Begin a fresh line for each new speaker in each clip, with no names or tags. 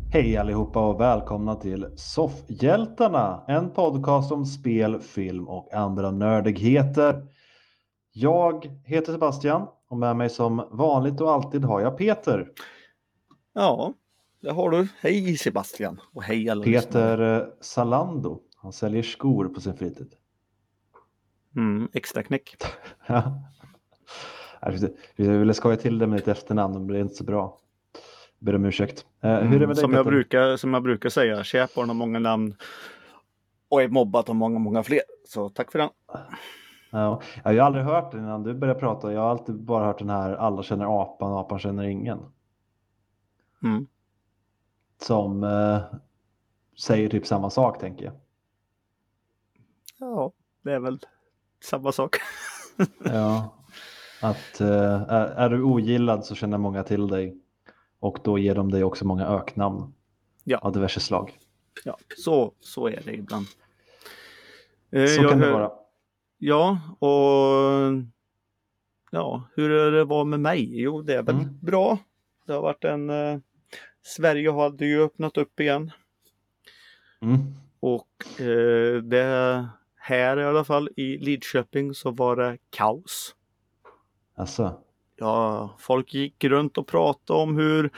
Hej allihopa och välkomna till Soffhjältarna, en podcast om spel, film och andra nördigheter. Jag heter Sebastian och med mig som vanligt och alltid har jag Peter.
Ja, det har du. Hej Sebastian och hej alla lyssnare.
Peter Salando. Han säljer skor på sin fritid.
Extra knäck.
Vi ville skoja till det med ett efternamn, men det är inte så bra. Ber om ursäkt. Hur är det med dig,
Som jag brukar säga, Käparen har många namn och är mobbat av många fler. Så tack för den.
Ja, jag har ju aldrig hört den innan du började prata. Jag har alltid bara hört den här alla känner apan, apan känner ingen. Som säger typ samma sak, tänker jag.
Ja, det är väl samma sak.
Ja, att är du ogillad så känner många till dig. Och då ger de dig också många öknamn av diverse slag.
Ja, så är det ibland.
Så kan det vara.
Ja, och ja, hur är det var med mig? Jo, det är väl bra. Det har varit Sverige hade ju öppnat upp igen. Och det här i alla fall i Lidköping så var det kaos.
Alltså.
Ja, folk gick runt och pratade om hur,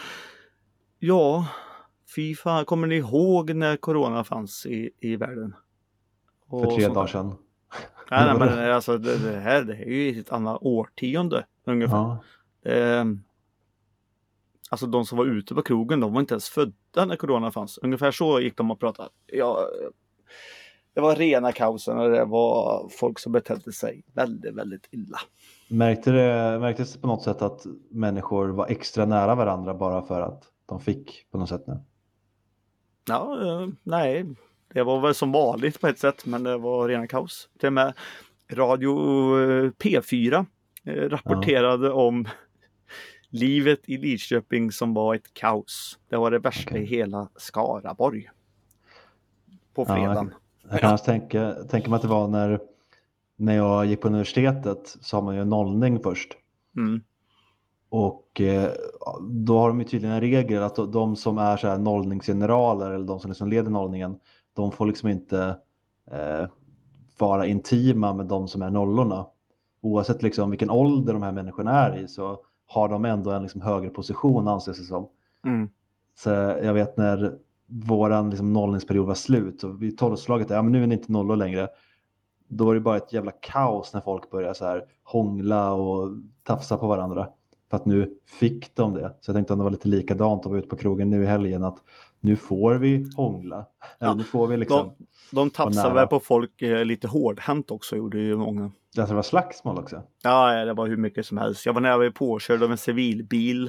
fy fan, kommer ni ihåg när corona fanns i världen?
Och för 3 dagar sedan.
Nej, men alltså det här är ju ett annat årtionde ungefär. Ja. Alltså de som var ute på krogen, de var inte ens födda när corona fanns. Ungefär så gick de och pratade. Ja, det var rena kaosen och det var folk som betedde sig väldigt, väldigt illa.
Märktes det på något sätt att människor var extra nära varandra bara för att de fick på något sätt nu?
Ja, nej. Det var väl som vanligt på ett sätt, men det var rena kaos. Till och med Radio P4 rapporterade om livet i Lidköping som var ett kaos. Det var det värsta i hela Skaraborg. På fredagen.
Jag kan tänka mig att det var när jag gick på universitetet så har man ju en nollning först. Och då har de ju tydligen en regel att de som är så här nollningsgeneraler eller de som liksom leder nollningen, de får liksom inte vara intima med de som är nollorna. Oavsett liksom vilken ålder de här människorna är i så har de ändå en liksom högre position, anses det som. Så jag vet när våran liksom nollningsperiod var slut och vi tolvslaget men nu är det inte nollor längre. Då var det bara ett jävla kaos när folk började så här hångla och tafsa på varandra. För att nu fick de det. Så jag tänkte att det var lite likadant att vara ute på krogen nu i helgen. Att nu får vi hångla. Eller nu får vi liksom...
De tafsade väl på folk lite hårdhänt också, gjorde ju många.
Ja, det var slagsmål också.
Ja, det var hur mycket som helst. Jag var nära påkörd av en civilbil.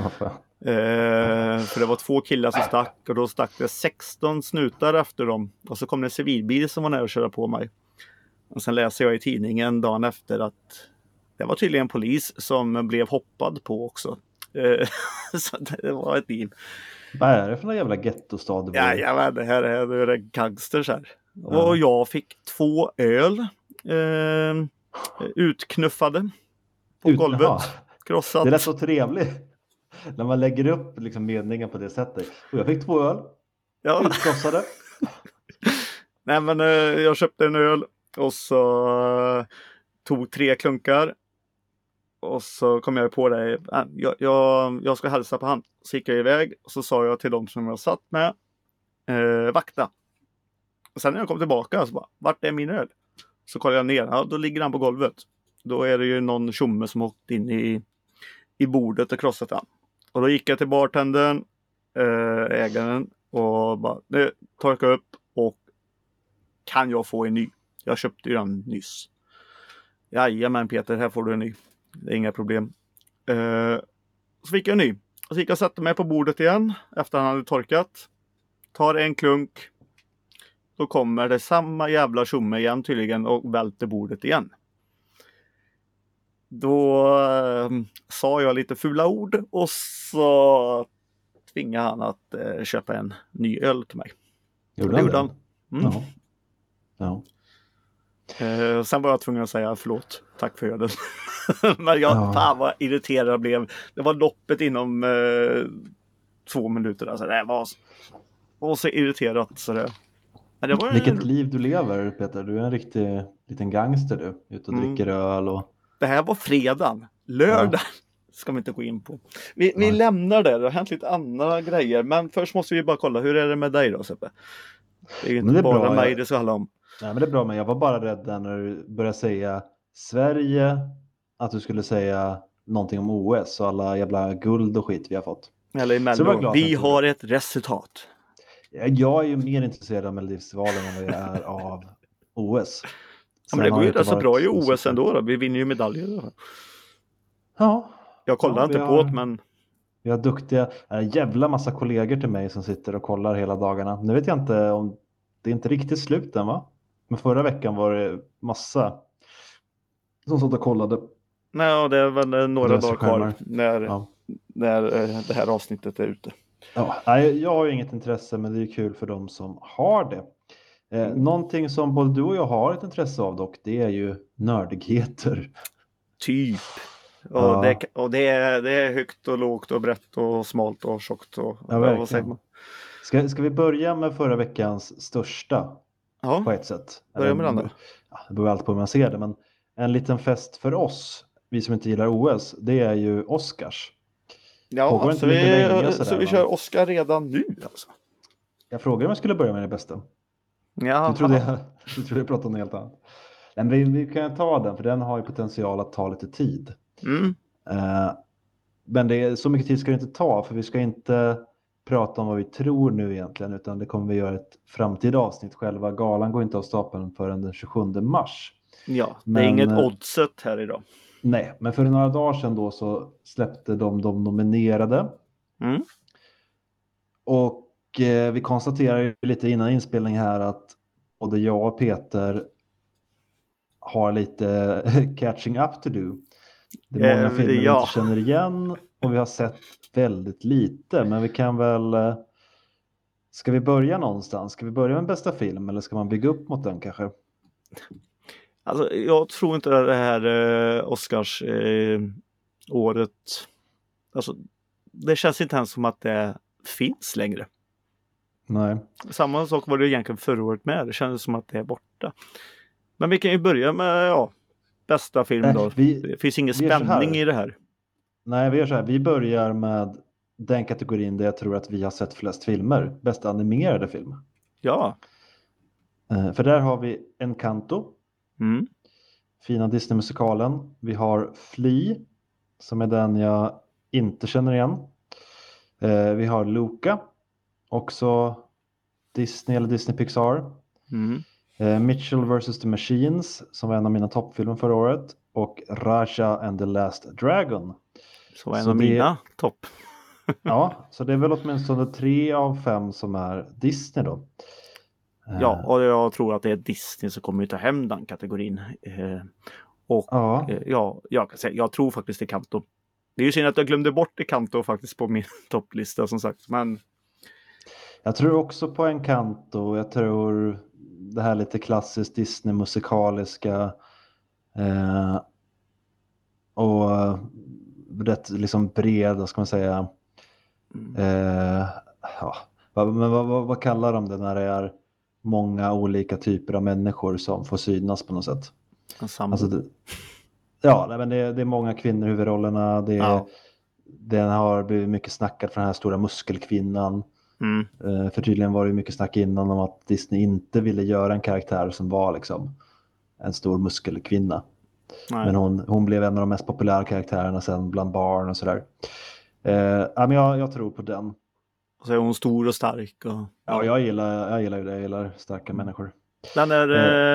För det var 2 killar som stack. Och då stack det 16 snutar efter dem. Och så kom det en civilbil som var nära att köra på mig. Och sen läser jag i tidningen dagen efter att det var tydligen en polis som blev hoppad på också. Så det var ett liv.
Vad är det för någon jävla gettostad?
Ja, det här är det gangsters här. Ja. Och jag fick 2 öl utknuffade på golvet. Krossat.
Det är så trevligt. När man lägger upp liksom meningen på det sättet. Och jag fick 2 öl utkrossade.
Nej, men jag köpte en öl. Och så tog 3 klunkar. Och så kom jag på det. Jag ska hälsa på han. Så gick jag iväg. Och så sa jag till dem som jag satt med. Vakta. Och sen när jag kom tillbaka så bara, vart är min öl? Så kollar jag ner. Ja, då ligger han på golvet. Då är det ju någon tjomme som åkt in i bordet och krossat han. Och då gick jag till bartendern. Ägaren. Och bara, nu torka upp. Och kan jag få en ny? Jag köpte ju den nyss. Jajamän Peter, här får du en ny. Det är inga problem. Så fick jag en ny. Och så gick jag och satte mig på bordet igen. Efter han hade torkat. Tar en klunk. Då kommer det samma jävla tjomme igen tydligen. Och välter bordet igen. Då sa jag lite fula ord. Och så tvingade han att köpa en ny öl till mig.
Gjorde han?
Ja. Sen var jag tvungen att säga förlåt, tack för ölen. Men fan vad irriterad jag blev. Det var loppet inom 2 minuter. Alltså, det var så irriterat. Så det var
Vilket liv du lever, Peter. Du är en riktig liten gangster du. Ute och dricker öl och...
Det här var fredagen. Lördag ska vi inte gå in på. Vi lämnar det. Det har hänt lite andra grejer. Men först måste vi bara kolla. Hur är det med dig då, Seppe? Det är ju inte bara mig det ska handla om.
Nej, men det är bra. Men jag var bara rädd där när du började säga Sverige. Att du skulle säga någonting om OS och alla jävla guld och skit vi har fått.
Eller i Mello. Vi har ett resultat.
Jag är ju mer intresserad av Melodifestivalen än vad jag är av OS.
Ja, men det går ju rätt så bra i OS ändå då. Vi vinner ju medaljer.
Ja.
Jag kollar inte på det, men...
Vi har duktiga, en jävla massa kollegor till mig som sitter och kollar hela dagarna. Nu vet jag inte om det är inte riktigt slut än, va? Men förra veckan var det massa som satt och kollade.
Nej, det är väl några dagar kvar när det här avsnittet är ute.
Ja, jag har ju inget intresse, men det är kul för dem som har det. Någonting som både du och jag har ett intresse av dock, det är ju nördigheter.
Typ. Och det är högt och lågt och brett och smalt och tjockt. Och, vad säger man?
Ska vi börja med förra veckans största på ett sätt?
Börja med den då.
Det beror alltid på hur man ser det, men en liten fest för oss, vi som inte gillar OS, det är ju Oscars.
Ja, så vi kör Oscar redan nu alltså.
Jag frågade om jag skulle börja med det bästa.
Ja.
Du trodde jag pratade om något helt annat. Men vi kan ta den, för den har ju potential att ta lite tid. Men så mycket tid ska det inte ta, för vi ska inte prata om vad vi tror nu egentligen, utan det kommer vi göra ett framtida avsnitt. Själva galan går inte av stapeln förrän den 27 mars.
Ja, det är inget oddset här idag.
Nej, men för några dagar sedan då så släppte de nominerade. Och vi konstaterar lite innan inspelning här att både jag och Peter har lite catching up to do. Det är många filmer vi inte känner igen och vi har sett väldigt lite. Men vi kan väl... Ska vi börja någonstans? Ska vi börja med bästa film eller ska man bygga upp mot den kanske?
Alltså, jag tror inte det här Oscars året... Alltså, det känns inte ens som att det finns längre.
Nej.
Samma sak var det egentligen förra året med. Det kändes som att det är borta. Men vi kan ju börja med bästa film då. Det finns ingen spänning i det här.
Nej, vi gör så här. Vi börjar med den kategorin där jag tror att vi har sett flest filmer. Bästa animerade film.
Ja.
För där har vi Encanto. Fina Disney-musikalen. Vi har Flea, som är den jag inte känner igen. Vi har Luca. Också Disney eller Disney Pixar. Mitchell vs. The Machines, som var en av mina toppfilmer förra året. Och Raja and the Last Dragon.
Så en av mina topp.
Ja, så det är väl åtminstone 3 av 5 som är Disney då.
Ja, och jag tror att det är Disney som kommer att ta hem den kategorin. Jag tror faktiskt det Encanto. Det är ju synd att jag glömde bort Encanto faktiskt på min topplista som sagt. Men...
Jag tror också på Encanto. Jag tror det här lite klassiskt Disney-musikaliska och rätt liksom bred, vad ska man säga. Men vad kallar de det när det är många olika typer av människor som får synas på något sätt? Alltså men det är många kvinnor i huvudrollerna. Den har blivit mycket snackad för den här stora muskelkvinnan. För tydligen var det mycket snack innan om att Disney inte ville göra en karaktär som var liksom en stor muskelkvinna. Men hon blev en av de mest populära karaktärerna sen bland barn och sådär. Men jag tror på den.
Och så är hon stor och stark.
Ja, jag gillar ju det. Jag gillar starka människor.
Den är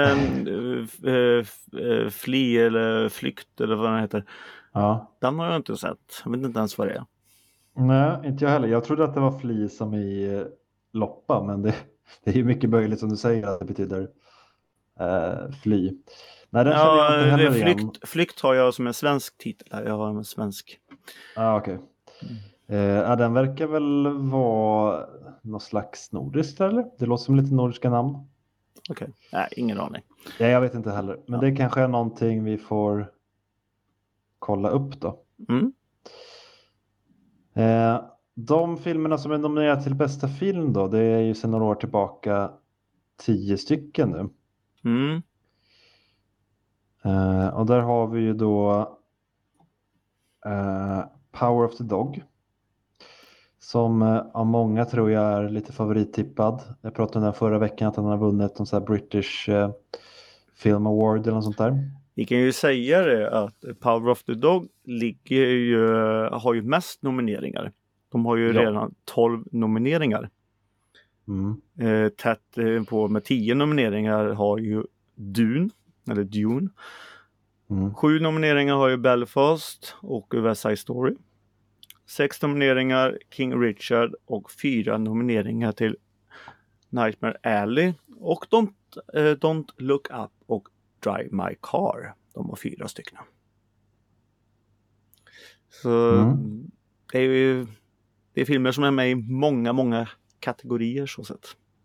Fly eller Flykt eller vad den heter.
Ja.
Den har jag inte sett. Jag vet inte ens vad det är.
Nej, inte jag heller. Jag trodde att det var Fly som i Loppa, men det är ju mycket möjligt som du säger att det betyder fly. Nej, den känner jag inte heller igen.
Flykt har jag som en svensk titel. Jag har en svensk.
Okej. Den verkar väl vara någon slags nordiskt eller? Det låter som lite nordiska namn.
Okej. Nej, ingen aning.
Ja, jag vet inte heller. Men det kanske är någonting vi får kolla upp då. De filmerna som är nominerade till bästa film då, det är ju sedan några år tillbaka 10 stycken nu.
Mm.
Och där har vi ju då Power of the Dog. Som av många tror jag är lite favorittippad. Jag pratade om den förra veckan att han har vunnit en sån här British Film Award eller något sånt där.
Vi kan ju säga det att Power of the Dog har ju mest nomineringar. De har ju redan 12 nomineringar. Tätt på med 10 nomineringar har ju Dune. 7 nomineringar har ju Belfast och West Side Story. 6 nomineringar King Richard och 4 nomineringar till Nightmare Alley och Don't Look Up och Drive My Car. De har 4 stycken. Så det är filmer som är med i många kategorier så sett.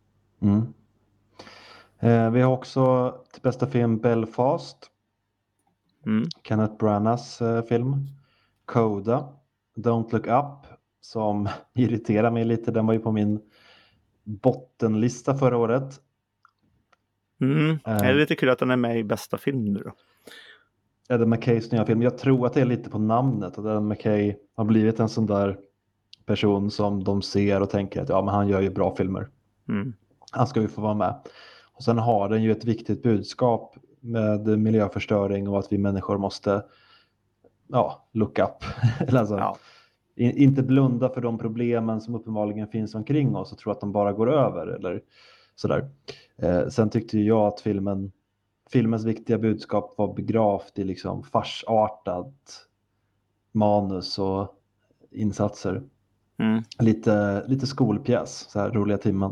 Vi har också till bästa film Belfast. Kenneth Branaghs film. Coda. Don't Look Up som irriterar mig lite. Den var ju på min bottenlista förra året.
Det är lite kul att den är med i bästa film nu då.
Adam McKays nya film. Jag tror att det är lite på namnet. Att Adam McKay har blivit en sån där person som de ser och tänker att men han gör ju bra filmer. Han ska ju få vara med. Och sen har den ju ett viktigt budskap med miljöförstöring och att vi människor måste look up. Alltså, inte blunda för de problemen som uppenbarligen finns omkring oss och tro att de bara går över eller sådär. Sen tyckte jag att filmens viktiga budskap var begravt i liksom farsartat manus och insatser. Lite skolpjäs, så här roliga timmen.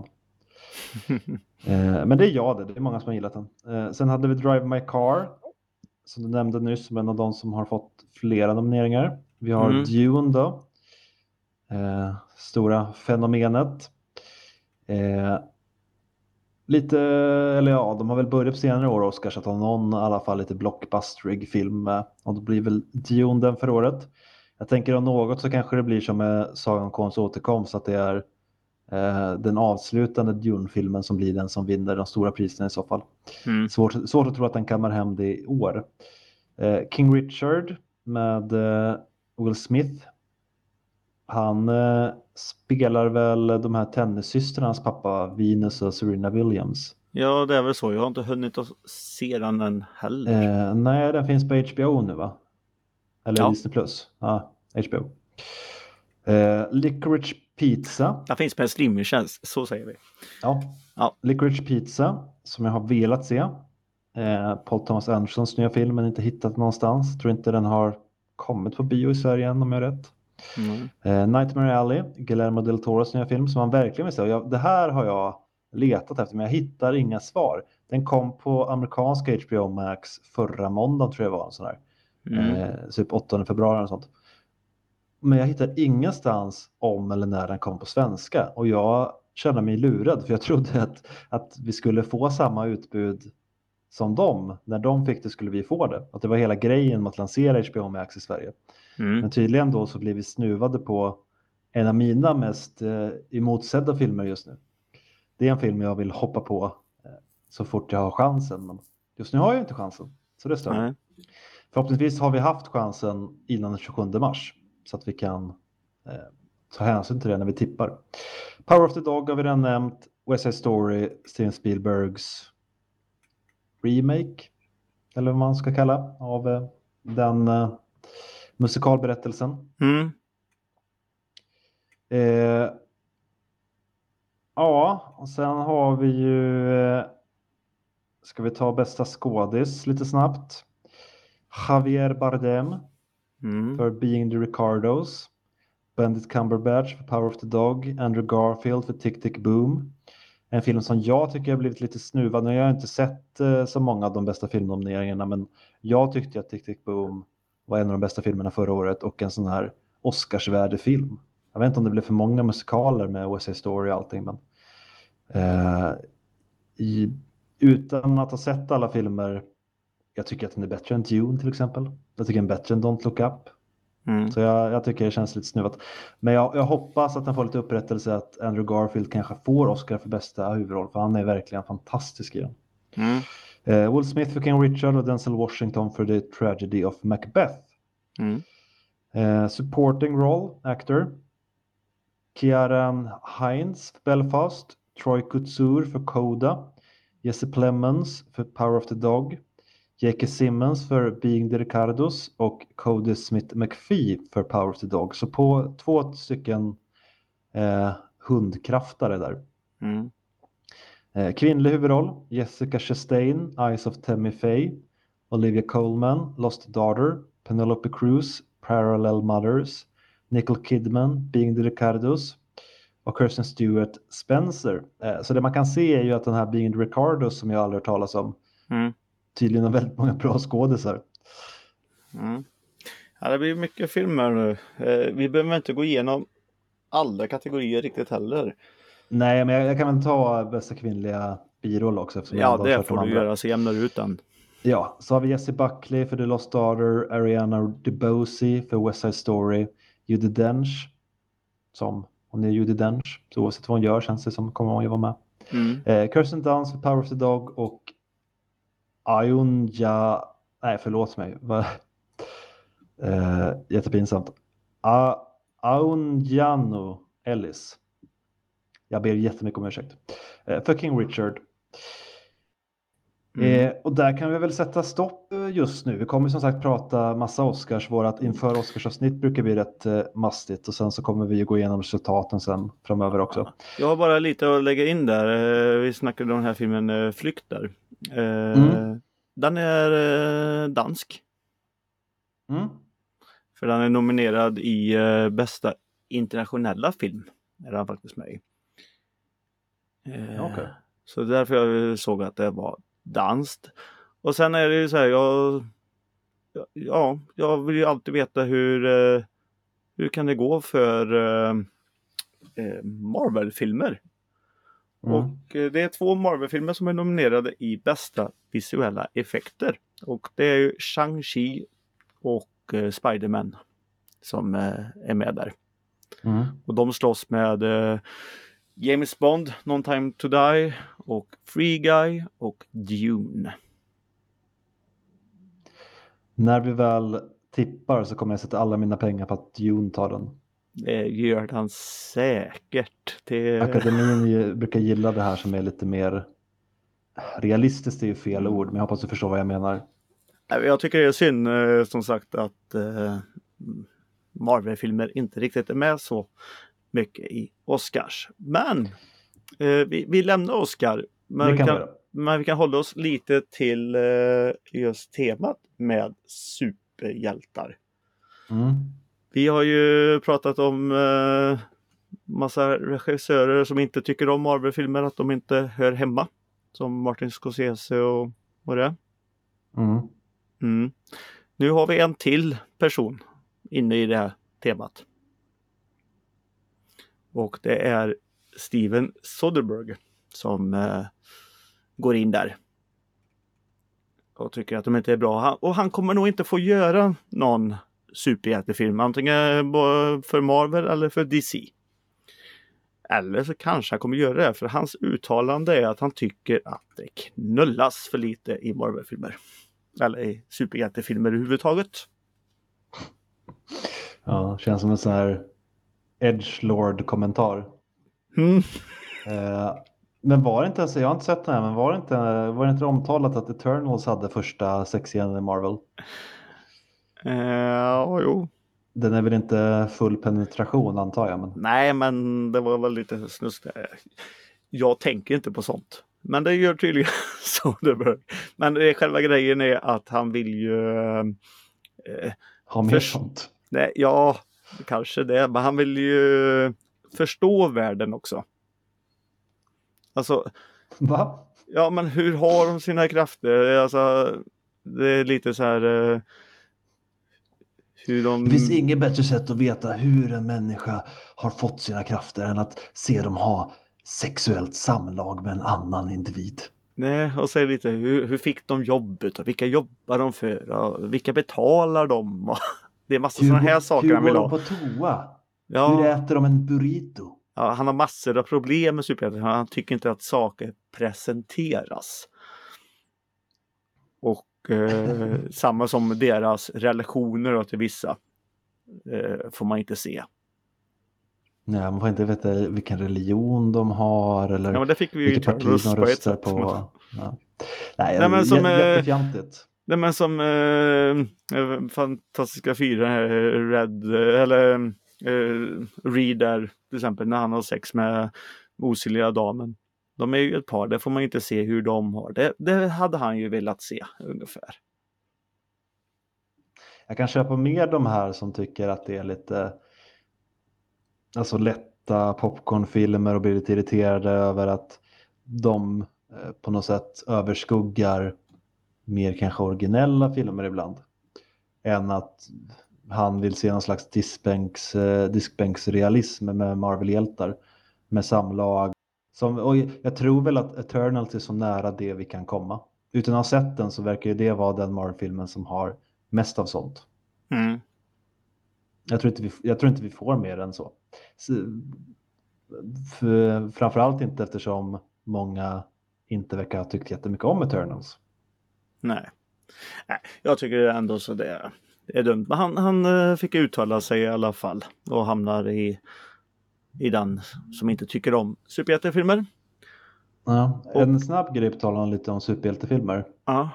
Men det är det är många som har gillat den. Sen hade vi Drive My Car som du nämnde nyss som en av de som har fått flera nomineringar. Vi har Dune då. Stora fenomenet. De har väl börjat på senare år Oscars att ha någon i alla fall lite blockbusterig film med. Och då blir väl Dune den för året. Jag tänker om något så kanske det blir som med Sagan om Konungens återkomst att det är den avslutande Dune-filmen som blir den som vinner de stora priserna i så fall. Svårt att tro att den kammar hem det i år. King Richard med Will Smith. Han spelar väl de här tennissystrarnas pappa Venus och Serena Williams.
Ja, det är väl så. Jag har inte hunnit att se den än heller.
Nej, den finns på HBO nu va? Eller Disney Plus. Ja, HBO. Licorice Pizza.
Den finns på en streamingtjänst, så säger vi.
Ja. Licorice Pizza som jag har velat se. Paul Thomas Andersons nya film men inte hittat någonstans. Tror inte den har kommit på bio i Sverige än om jag är rätt. Nightmare Alley, Guillermo del Toros nya film som man verkligen vill se. Det här har jag letat efter men jag hittar inga svar. Den kom på amerikanska HBO Max förra måndagen tror jag var en sån här. Typ 8 februari och sånt. Men jag hittar ingenstans om eller när den kom på svenska. Och jag känner mig lurad för jag trodde att vi skulle få samma utbud som dem. När de fick det skulle vi få det. Att det var hela grejen med att lansera HBO Max i Sverige. Men tydligen då så blir vi snuvade på en av mina mest emotsedda filmer just nu. Det är en film jag vill hoppa på så fort jag har chansen. Men just nu har jag inte chansen. Så det stämmer. Förhoppningsvis har vi haft chansen innan den 27 mars. Så att vi kan ta hänsyn till det när vi tippar. Power of the Dog har vi redan nämnt. West Side Story, Steven Spielbergs remake. Eller vad man ska kalla av den musikalberättelsen. Och sen har vi ju ska vi ta bästa skådis lite snabbt. Javier Bardem för Being the Ricardos. Benedict Cumberbatch för Power of the Dog. Andrew Garfield för Tick Tick Boom. En film som jag tycker har blivit lite snuvad. Nu har jag inte sett så många av de bästa filmnomineringarna men jag tyckte att Tick Tick Boom var en av de bästa filmerna förra året och en sån här Oscarsvärdig film. Jag vet inte om det blev för många musikaler med West Side Story och allting men utan att ha sett alla filmer jag tycker att den är bättre än Dune till exempel. Jag tycker den är bättre än Don't Look Up. Så jag tycker det känns lite snuvat. Men jag hoppas att han får lite upprättelse, att Andrew Garfield kanske får Oscar för bästa huvudroll, för han är verkligen fantastisk i den. Will Smith för King Richard och Denzel Washington för The Tragedy of Macbeth. Supporting role actor Ciarán Hinds för Belfast, Troy Kotsur för Coda, Jesse Plemons för Power of the Dog, J.K. Simmons för Being the Ricardos och Cody Smith McPhee för Power of the Dog. Så på 2 stycken hundkraftare där. Kvinnlig huvudroll Jessica Chastain, Eyes of Tammy Faye, Olivia Colman, Lost Daughter, Penelope Cruz, Parallel Mothers, Nicole Kidman, Being the Ricardos och Kirsten Stewart, Spencer. Så det man kan se är ju att den här Being the Ricardos, som jag aldrig hört talas om, tydligen har väldigt många bra skådisar.
Ja, det blir mycket filmer nu. Vi behöver inte gå igenom alla kategorier riktigt heller.
Nej, men jag kan väl ta bästa kvinnliga biroll också.
Ja, det får du göra, så jämnar ut den.
Ja, så har vi Jessie Buckley för The Lost Daughter, Ariana DeBose för West Side Story, Judi Dench, som hon är Judi Dench, så oavsett vad hon gör känns det som kommer hon ju vara med. Kirsten Dunst för Power of the Dog och jättepinsamt. Aunjanno Ellis. Jag ber jättemycket om ursäkt. För King Richard. Och där kan vi väl sätta stopp just nu. Vi kommer som sagt prata massa Oscars. Vårat inför Oscarsavsnitt brukar bli rätt mastigt. Och sen så kommer vi gå igenom resultaten sen framöver också.
Jag har bara lite att lägga in där. Vi snackade om den här filmen Flykt där. Den är dansk. För den är nominerad i bästa internationella film. Är den faktiskt med i. Så därför jag såg att det var danskt. Och sen är det ju så här, jag vill ju alltid veta hur kan det gå för Marvel-filmer. Och det är 2 Marvel-filmer som är nominerade i bästa visuella effekter. Och det är ju Shang-Chi och Spider-Man som är med där. Och de slåss med James Bond, No Time to Die och Free Guy och Dune.
När vi väl tippar så kommer jag sätta alla mina pengar på att Dune tar den.
Det gör han säkert.
Akademin brukar gilla det här som är lite mer realistiskt, är ju fel ord, men jag hoppas du förstår vad jag menar.
Jag tycker det är synd som sagt att Marvel-filmer inte riktigt är med så mycket i Oscars. Men vi lämnar Oscar. Men vi kan hålla oss lite till just temat med superhjältar. Vi har ju pratat om massa regissörer som inte tycker om Marvel-filmer, att de inte hör hemma. Som Martin Scorsese och vad det är. Nu har vi en till person inne i det här temat. Och det är Steven Soderbergh som går in där. Och tycker att de inte är bra. Och han kommer nog inte få göra någon superhjältefilm. Antingen för Marvel eller för DC. Eller så kanske han kommer göra det. För hans uttalande är att han tycker att det knullas för lite i Marvel-filmer. Eller i superhjältefilmer överhuvudtaget.
Ja, känns som en sån här edgelord-kommentar. Men var det inte, jag har inte sett den här, men var det inte omtalat att Eternals hade första sexscenen i Marvel?
Jo.
Den är väl inte full penetration, antar jag. Men...
Nej, men det var väl lite snuskt. Jag tänker inte på sånt. Men det gör tydligen Soderbergh. Men själva grejen är att han vill ju...
ha mer sånt.
Nej, ja, kanske det. Men han vill ju förstå världen också. Alltså...
Va?
Ja, men hur har de sina krafter? Alltså, det är lite så här...
Det finns inget bättre sätt att veta hur en människa har fått sina krafter än att se dem ha sexuellt samlag med en annan individ.
Nej, och säg lite, hur fick de jobbet? Och vilka jobbar de för? Och vilka betalar de? Det är massa sådana här saker han vill ha.
Hur går de på toa?
Ja.
Hur äter de en burrito?
Ja, han har massor av problem med superhjältar. Han tycker inte att saker presenteras. Och samma som deras relationer då, till vissa får man inte se.
Nej, man får inte veta vilken religion de har eller
men det fick vi
vilket parti de röstar på. Ja. Nej,
men som,
jättefjantigt.
Nej, men som Fantastiska 4 Red eller Reader till exempel, när han har sex med osynliga damen. De är ju ett par, det får man inte se hur de har. Det hade han ju velat se ungefär.
Jag kan köpa mer de här som tycker att det är lite alltså lätta popcornfilmer och blir lite irriterade över att de på något sätt överskuggar mer kanske originella filmer ibland. Än att han vill se någon slags diskbänksrealism med Marvel-hjältar. Med samlag. Och jag tror väl att Eternals är så nära det vi kan komma. Utan att ha sett den så verkar ju det vara den Marvel-filmen som har mest av sånt.
Mm.
Jag tror inte vi får mer än så. Framförallt inte eftersom många inte verkar ha tyckt jättemycket om Eternals.
Nej, jag tycker ändå så det är dumt. Men han fick uttala sig i alla fall och hamnar i den som inte tycker om superhjältefilmer.
Ja, en snabb grej på talan lite om superhjältefilmer.
Ja.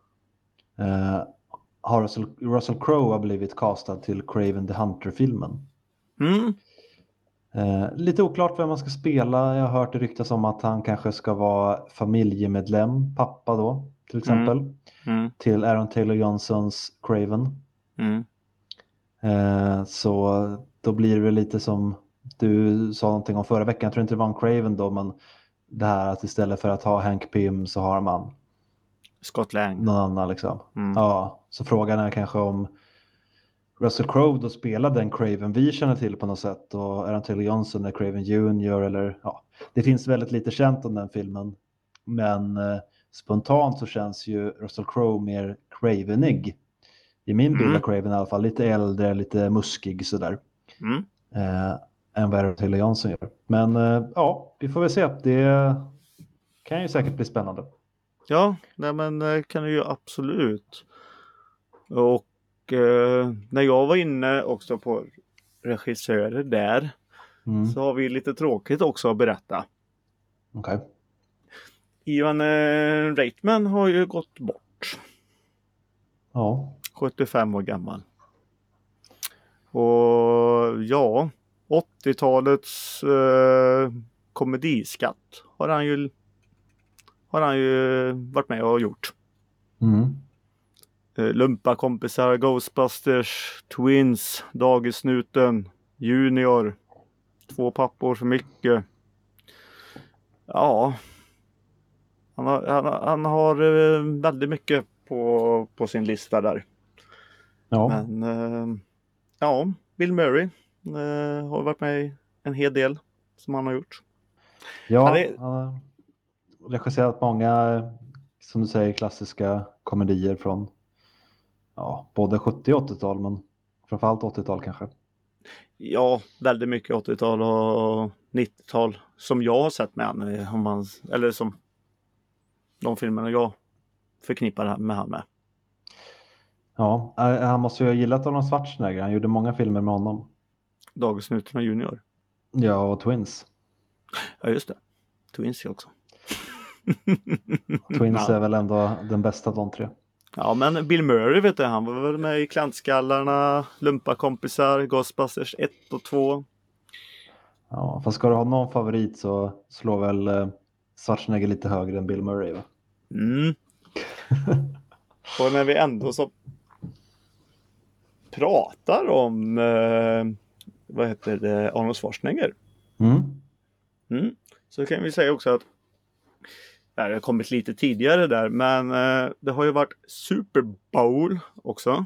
Har Russell Crowe har blivit castad till Kraven the Hunter-filmen.
Mm.
Lite oklart vem man ska spela. Jag har hört det ryktas om att han kanske ska vara familjemedlem, pappa då till exempel. Till Aaron Taylor Johnsons Kraven. Så då blir det lite som du sa någonting om förra veckan. Jag tror inte det var en Kraven då, men det här att istället för att ha Hank Pym så har man
Scott Lang.
någon annan liksom. Ja, så frågan är kanske om Russell Crowe då spelar den Kraven vi känner till på något sätt och Aaron Taylor Johnson är Kraven Junior eller ja. Det finns väldigt lite känt om den filmen. Men spontant så känns ju Russell Crowe mer Kravenig. I min bild av Kraven i alla fall. Lite äldre, lite muskig sådär. Än vad Aaron Taylor Johnson gör. Men ja, vi får väl se. Det kan ju säkert bli spännande.
Ja, nej men kan det ju absolut. Och när jag var inne också på regissörer där så har vi lite tråkigt också att berätta.
Okej.
Ivan Reitman har ju gått bort.
Ja.
75 år gammal. Och ja, 80-talets komediskatt har han ju varit med och gjort. Lumpa kompisar, Ghostbusters, Twins, Dagisnuten, Junior, Två pappor för mycket. Ja, han har väldigt mycket på sin lista där.
Ja.
Men ja, Bill Murray har varit med i en hel del som han har gjort.
Ja, han har regisserat många, som du säger, klassiska komedier från både 70- och 80-tal, men framförallt 80-tal kanske.
Ja, väldigt mycket 80-tal och 90-tal som jag har sett med han, eller som de filmerna jag förknippar med han med.
Ja, han måste ju ha gillat Arnold Schwarzenegger. Han gjorde många filmer med honom.
Dagisnuten och Junior.
Ja, och Twins.
Ja, just det. Twins också.
Twins är väl ändå den bästa av de tre.
Ja, men Bill Murray vet du, han var väl med i Klantskallarna, Lumpa kompisar, Ghostbusters 1 och 2.
Ja, fast ska du ha någon favorit så slår väl Schwarzenegger lite högre än Bill Murray, va?
Och när vi ändå så pratar om vad heter det, Arnold Schwarzenegger. Så kan vi säga också att det har kommit lite tidigare där, men det har ju varit Super Bowl också.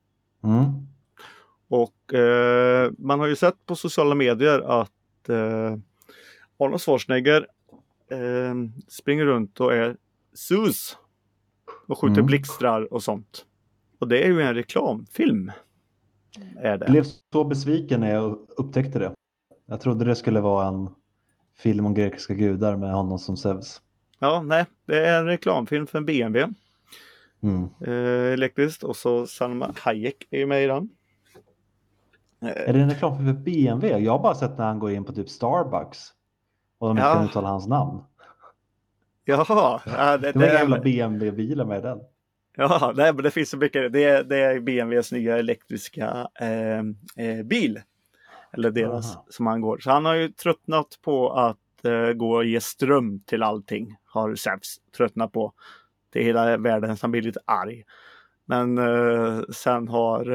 Och man har ju sett på sociala medier att Arnold Schwarzenegger springer runt och är sus och skjuter blixtrar och sånt. Och det är ju en reklamfilm. är det.
Jag blev så besviken när jag upptäckte det. Jag trodde det skulle vara en film om grekiska gudar med honom som Zeus.
Ja, nej, det är en reklamfilm för en BMW. Elektriskt, och så Salma Hayek är ju med i den.
Är det en reklamfilm för BMW? Jag har bara sett när han går in på typ Starbucks och de inte kan uttala hans namn.
Jaha,
det var jävla BMW-bilar med den.
Ja, nej, men det finns så mycket. Det är BMWs nya elektriska bil. Eller deras som han går. Så han har ju tröttnat på att gå och ge ström till allting. Har Zeus tröttnat på. Till hela världen. Han blir lite arg. Men sen har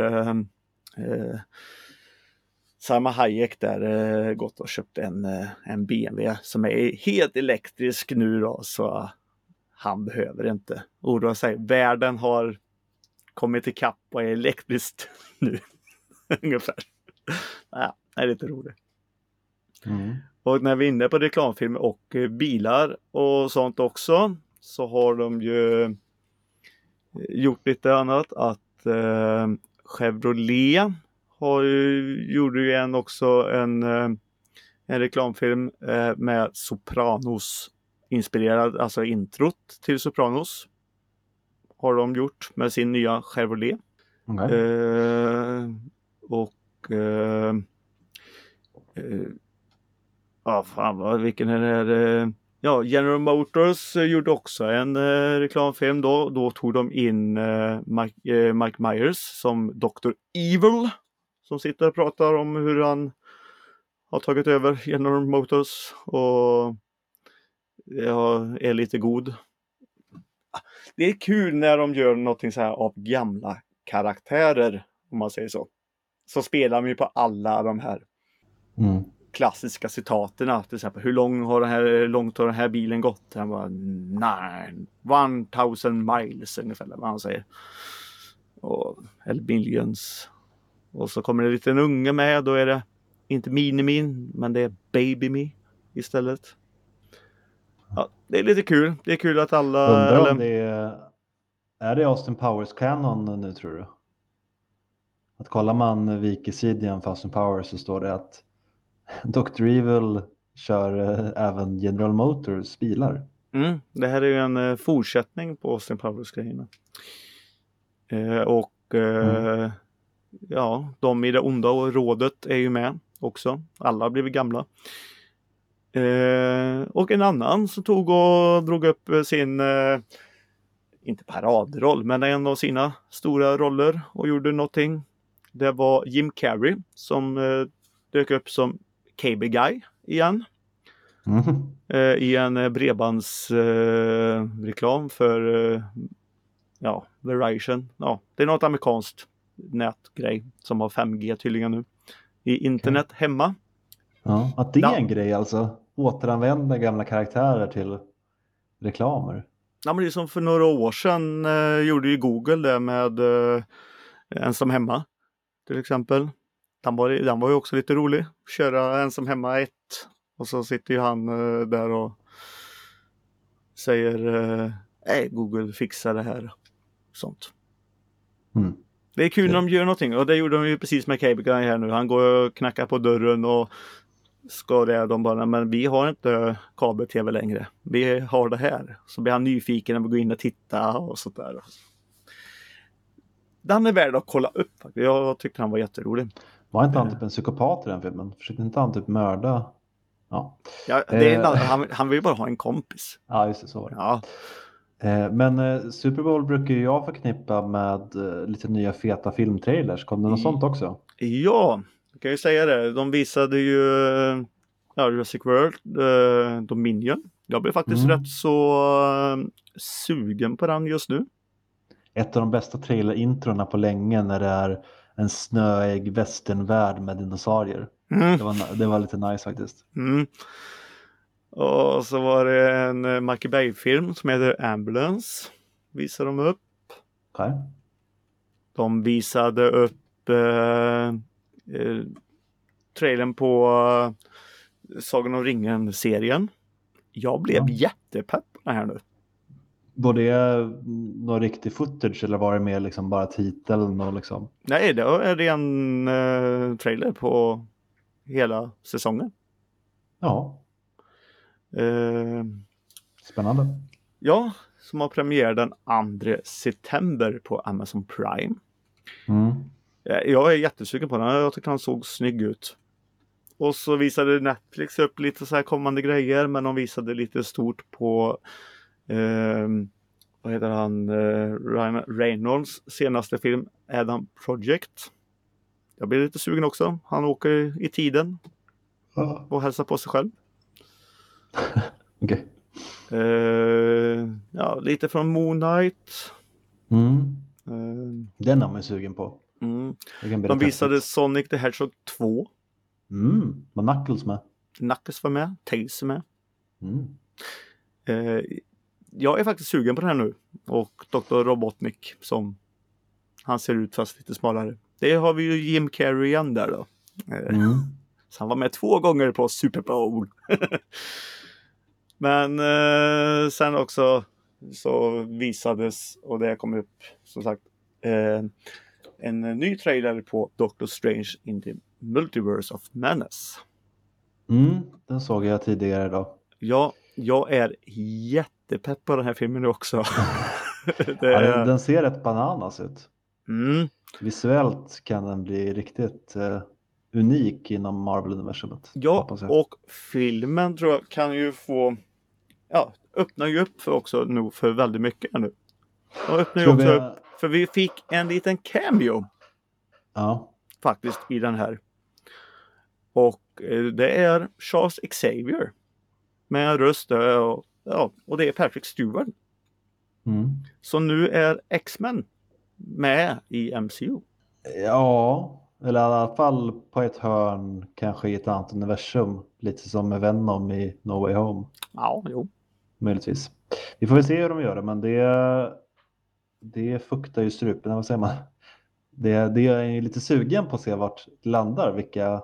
Salma Hayek där gått och köpt en BMW som är helt elektrisk nu då. Så han behöver inte oroa sig. Världen har kommit ikapp och är elektriskt nu. Ungefär. Ja, det är lite roligt. Och när vi är inne på reklamfilm och bilar och sånt också, så har de ju gjort lite annat. Att Chevrolet gjorde ju en reklamfilm med Sopranos inspirerad, alltså introt till Sopranos har de gjort med sin nya Chevrolet. Vilken är det? Ja, General Motors gjorde också en reklamfilm då. Då tog de in Mike Myers som Dr. Evil, som sitter och pratar om hur han har tagit över General Motors och är lite god. Det är kul när de gör någonting så här av gamla karaktärer, om man säger så. Så spelar de ju på alla de här klassiska citaterna. Till exempel, hur långt har den här bilen gått? Han bara, 1000 miles ungefär, vad han säger. Eller billions. Och så kommer det en liten unge med, då är det inte mini-min, men det är baby-me istället. Ja, det är lite kul. Det är kul att alla...
Undrar om det är det Austin Powers Canon nu, tror du? Att kollar man Wikipedia för Austin Powers så står det att Dr. Evil kör även General Motors bilar.
Det här är ju en fortsättning på Austin Powers-grejerna. Ja, de i det onda och rådet är ju med också. Alla har blivit gamla. Och en annan som tog och drog upp sin, inte paradroll, men en av sina stora roller och gjorde någonting. Det var Jim Carrey som dök upp som Cable Guy igen. I en bredbandsreklam för Verizon. Ja, det är något amerikanskt nätgrej som har 5G tydligen nu. I internet hemma.
Ja, att det är en grej alltså. Återanvända gamla karaktärer till reklamer.
Ja, men det är som för några år sedan gjorde ju Google det med Ensam hemma till exempel. Den var ju också lite rolig. Köra Ensam hemma 1 och så sitter ju han där och säger Google fixar det här. Sånt. Det är kul när de gör någonting, och det gjorde de ju precis med Cable Guy här nu. Han går och knackar på dörren och ska det, de bara, men vi har inte kabel-tv längre. Vi har det här. Så blir han nyfiken när vi går in och titta och sånt där. Den är värd att kolla upp faktiskt. Jag tyckte han var jätterolig.
Var inte han typ en psykopat i den filmen? Försökte inte han typ mörda?
Ja, det är han vill ju bara ha en kompis.
Ja, just det, så var det.
Ja.
Men Super Bowl brukar ju jag förknippa med lite nya feta filmtrailers. Kom det något sånt också?
Ja, jag kan ju säga det. De visade ju Jurassic World, Dominion. Jag blir faktiskt rätt så sugen på den just nu.
Ett av de bästa trailer-introna på länge när det är en snöig västernvärld med dinosaurier. Det var lite nice faktiskt.
Och så var det en Michael Bay-film som heter Ambulance. Visade de upp.
Okay.
De visade upp trailern på Sagan om ringen-serien. Jag blev jättepepp på den här nu.
Var det någon riktig footage eller var det mer liksom bara titeln och liksom?
Nej, det är en trailer på hela säsongen.
Ja.
Eh,
Spännande.
ja, som har premiär den 2 september på Amazon Prime. Jag är jättesugen på den. Jag tyckte han såg snygg ut. Och så visade Netflix upp lite så här kommande grejer, men de visade lite stort på vad heter han? Ryan Reynolds senaste film Adam Project. Jag blir lite sugen också. Han åker i tiden och hälsar på sig själv.
Okej.
Ja, lite från Moon Knight.
Den är man sugen på.
De visade Sonic the Hedgehog 2.
Var Knuckles med?
Knuckles var med. Tails är med. Jag är faktiskt sugen på den här nu. Och Dr. Robotnik som han ser ut fast lite smalare. Det har vi ju Jim Carrey igen där då. Så han var med 2 gånger på Super Bowl. Men sen också så visades, och det kom upp som sagt, en ny trailer på Doctor Strange in the Multiverse of Madness.
Den såg jag tidigare idag.
Ja, jag är jättepepp på den här filmen också.
Den ser rätt bananas ut. Visuellt kan den bli riktigt unik inom Marvel-universumet.
Ja, och filmen tror jag kan ju få öppnar ju upp för också nog för väldigt mycket nu. Och öppnar ju också upp, för vi fick en liten cameo.
Ja.
Faktiskt i den här. Och det är Charles Xavier med en röst och det är Patrick Stewart. Så nu är X-Men med i MCU.
Ja, eller i alla fall på ett hörn, kanske i ett annat universum. Lite som med Venom i No Way Home.
Ja, jo.
Möjligtvis. Vi får väl se hur de gör det, men det fuktar ju strupen, vad säger man? Det är lite sugen på att se vart det landar,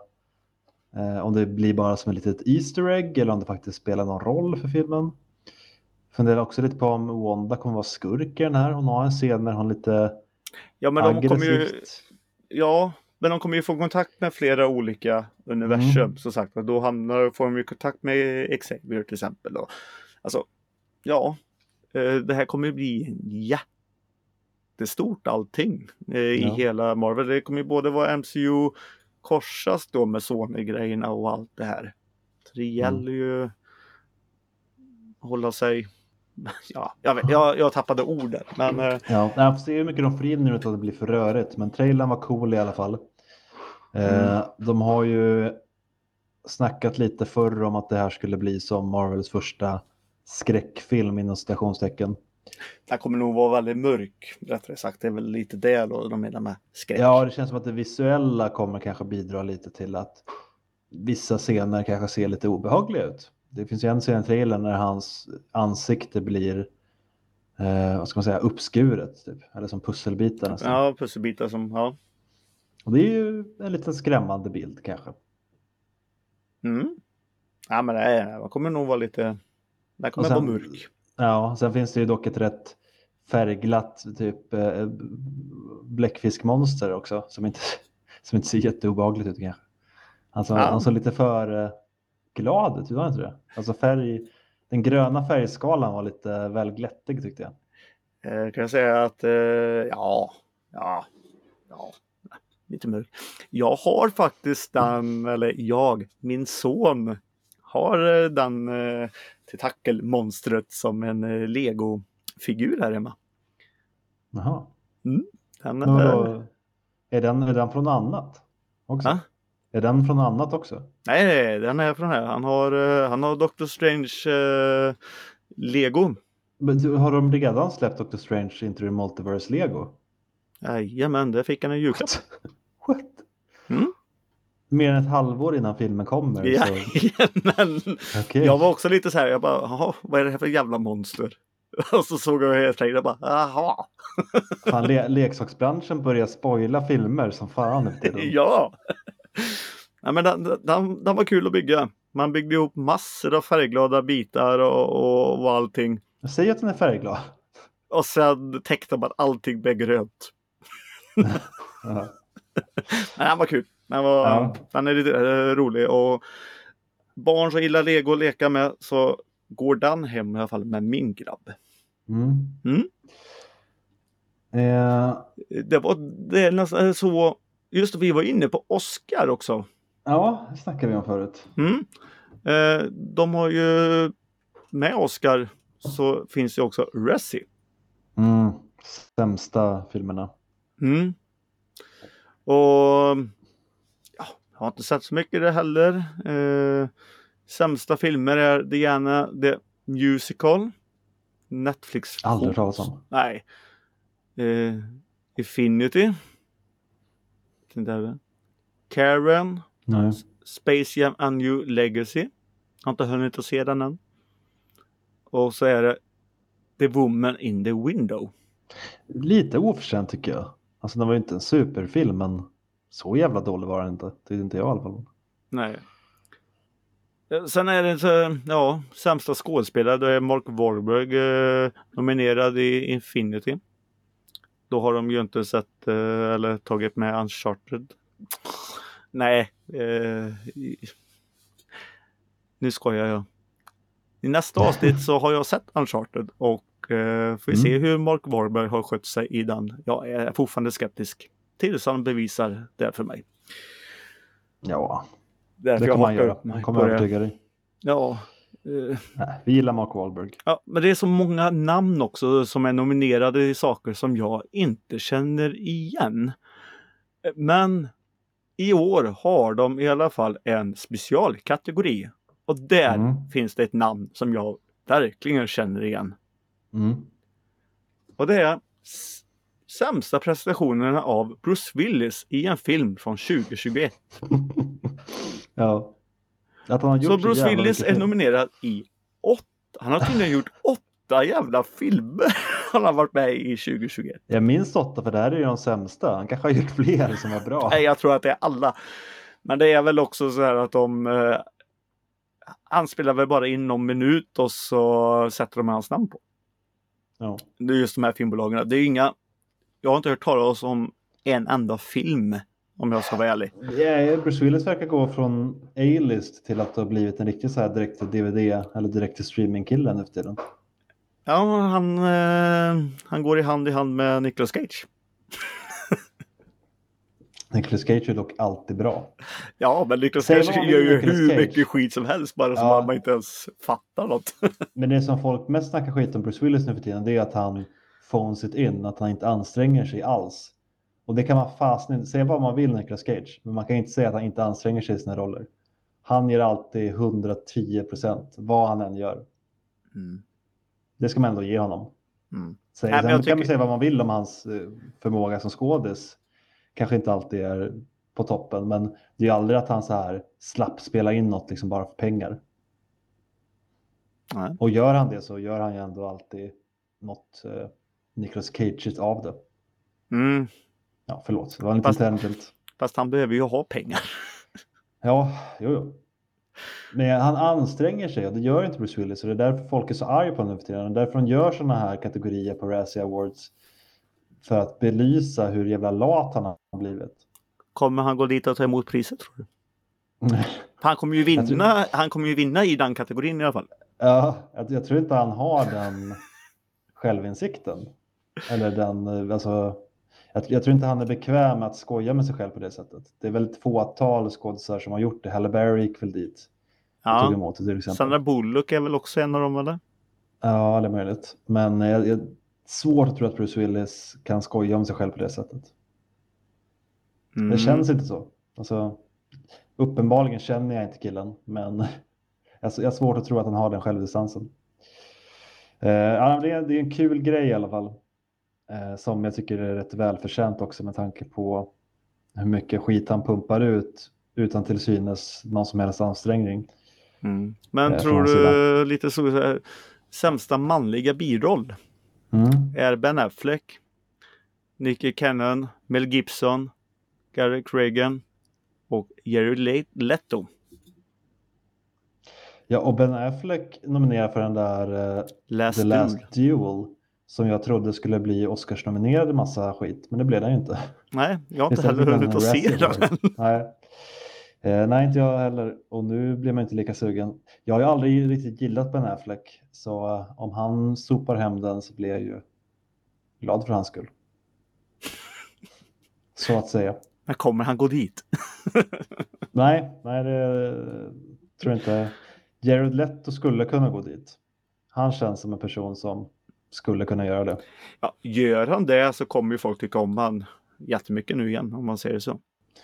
om det blir bara som ett litet Easter egg eller om det faktiskt spelar någon roll för filmen. Funderar också lite på om Wanda kommer vara skurk i den här. Hon har en scen där hon lite aggressivt.
Men de kommer ju få kontakt med flera olika universum, så sagt. Då får de ju kontakt med Xavier till exempel. Då. Alltså, det här kommer ju bli jättestort allting i hela Marvel. Det kommer ju både vara MCU korsas då med Sony-grejerna och allt det här. Så det gäller ju att hålla sig... Jag tappade orden. Men...
jag får se hur mycket de får in nu utan att det blir för rörigt. Men trailern var cool i alla fall. De har ju snackat lite förr om att det här skulle bli som Marvels första skräckfilm inom citationstecken.
Det kommer nog vara väldigt mörk, rättare sagt. Det är väl lite det då de menar med skräck.
Ja, det känns som att det visuella kommer kanske bidra lite till att vissa scener kanske ser lite obehagliga ut. Det finns ju en scen i trailern när hans ansikte blir uppskuret typ. Eller som pusselbitar nästan.
Ja, pusselbitar som,
Och det är ju en liten skrämmande bild kanske.
Ja, men det kommer nog vara lite... Det kommer vara mörk.
Ja, sen finns det ju dock ett rätt färgglatt typ bläckfiskmonster också. Som inte ser jätteobehagligt ut kanske. Han såg lite för glad ut, var inte det? Alltså den gröna färgskalan var lite väl glättig tyckte jag.
Kan jag säga att lite mörk. Jag har faktiskt min son har den tentakelmonstret som en Lego-figur här hemma.
Jaha. Är den från annat också? Är den från annat också?
Nej, den är från här. Han har Doctor Strange Lego.
Men har de redan släppt Doctor Strange Into the Multiverse Lego?
Jajamän, det fick han en julklapp.
What? Mer än ett halvår innan filmen kommer.
Jajamän. Okay. Jag var också lite så här, jag bara, vad är det här för jävla monster? Och så såg jag trailern och bara, jaha.
Fan, leksaksbranschen börjar spoila filmer som fan efter det.
Ja. Men den var kul att bygga. Man byggde ihop massor av färgglada bitar och allting.
Jag säger att den är färgglad.
Och sen täckte man allting med grönt.
Ja.
Nej, han var kul. Han är lite rolig. Och barn som gillar Lego att leka med, så går den hem i alla fall med min grabb. Det är nästan så. Just det, vi var inne på Oscar också.
Ja, det snackade vi om förut.
De har ju med Oscar, så finns det också Razzie.
Sämsta filmerna.
Och jag har inte sett så mycket det heller. Sämsta filmer är Diana the Musical. Netflix.
Aldrig talas om.
Nej. Infinity. Karen.
Nej.
Space Jam: A New Legacy. Har inte hunnit att se den än. Och så är det The Woman in the Window.
Lite oförtjänt tycker jag. Alltså den var ju inte en superfilm, men så jävla dålig var den inte. Det är inte jag i alla fall.
Nej. Sen är det så, sämsta skådespelare. Då är Mark Wahlberg nominerad i Infinity. Då har de ju inte sett eller tagit med Uncharted. Nej. Nu skojar jag. I nästa avsnitt så har jag sett Uncharted och får vi se hur Mark Wahlberg har skött sig i den. Jag är fortfarande skeptisk tills han bevisar det för mig.
Ja,
därför
det kommer han göra. Han kommer övertyga dig.
Ja.
Nej, vi gillar Mark Wahlberg.
Ja, men det är så många namn också som är nominerade i saker som jag inte känner igen. Men i år har de i alla fall en specialkategori. Och där finns det ett namn som jag verkligen känner igen. Och det är sämsta prestationerna av Bruce Willis i en film från 2021.
Ja. Att han har gjort
så Bruce Willis är nominerad i 8. Han har tydligen gjort 8 jävla filmer. Han har varit med i 2021.
Jag minns 8 för det här är ju de sämsta. Han kanske har gjort fler som var bra.
Nej, jag tror att det är alla. Men det är väl också så här att de anspelar väl bara in någon minut och så sätter de hans namn på.
Ja.
Det är just de här filmbolagen. Det är inga. Jag har inte hört talas om en enda film, om jag ska vara ärlig.
Ja, Bruce Willis verkar gå från A-list till att ha blivit en riktig så här direkt till DVD eller direkt till streaming-kille nu för tiden.
Ja, han går i hand med Nicolas Cage.
Nicolas Cage är dock alltid bra.
Ja, men Nicolas Cage gör ju hur mycket skit som helst bara som man inte ens fattar något.
Men det som folk mest snackar skit om Bruce Willis nu för tiden, det är att han phones it in, att han inte anstränger sig alls. Och det kan man fast inte säga vad man vill Nicolas Cage, men man kan inte säga att han inte anstränger sig i sina roller. Han ger alltid 110% vad han än gör. Det ska man ändå ge honom. Sen kan man säga vad man vill om hans förmåga som skådis. Kanske inte alltid är på toppen, men det är aldrig att han så här slapp spela in något liksom bara för pengar.
Nej.
Och gör han det så gör han ju ändå alltid något Nicolas Cage av det. Ja, förlåt. Det var lite tangent.
Fast han behöver ju ha pengar.
Ja, jo. Men han anstränger sig och det gör inte Bruce Willis. Och det är därför folk är så arga på honom för tiden. Och därför de gör sådana här kategorier på Razzie Awards. För att belysa hur jävla lat han har blivit.
Kommer han gå dit och ta emot priset, tror du? Han kommer ju vinna i den kategorin i alla fall.
Ja, jag tror inte han har den självinsikten. Eller den, alltså, jag tror inte han är bekväm med att skoja med sig själv på det sättet. Det är väldigt fåtal skådespelare som har gjort det. Halle Berry gick väl dit.
Ja,
tog emot det, till exempel.
Sandra Bullock är väl också en av dem, eller?
Ja, det är möjligt. Men jag svårt att tro att Bruce Willis kan skoja om sig själv på det sättet. Det känns inte så. Alltså, uppenbarligen känner jag inte killen, men jag har svårt att tro att han har den självdistansen. Det är en kul grej i alla fall. Som jag tycker är rätt välförtjänt också med tanke på hur mycket skit han pumpar ut utan till synes någon som helst ansträngning.
Men tror du lite så här, sämsta manliga biroll är Ben Affleck, Nicky Cannon, Mel Gibson, Gary Cragen och Jerry Leto.
Ja, och Ben Affleck nominerar för den där The Last Duel. som jag trodde skulle bli Oscars-nominerad i massa skit, men det blev den ju inte.
Nej, jag har inte
Istället
heller
fick
hunnit
den
att
en
se
Razzie Award.
den.
Nej. Nej, inte jag heller. Och nu blir man inte lika sugen. Jag har ju aldrig riktigt gillat Ben Affleck. Så om han sopar hem den så blir jag ju glad för hans skull. Så att säga.
Men kommer han gå dit?
Nej, det tror jag inte. Jared Leto skulle kunna gå dit. Han känns som en person som skulle kunna göra det.
Ja, gör han det så kommer ju folk tycka om han jättemycket nu igen, om man säger det så.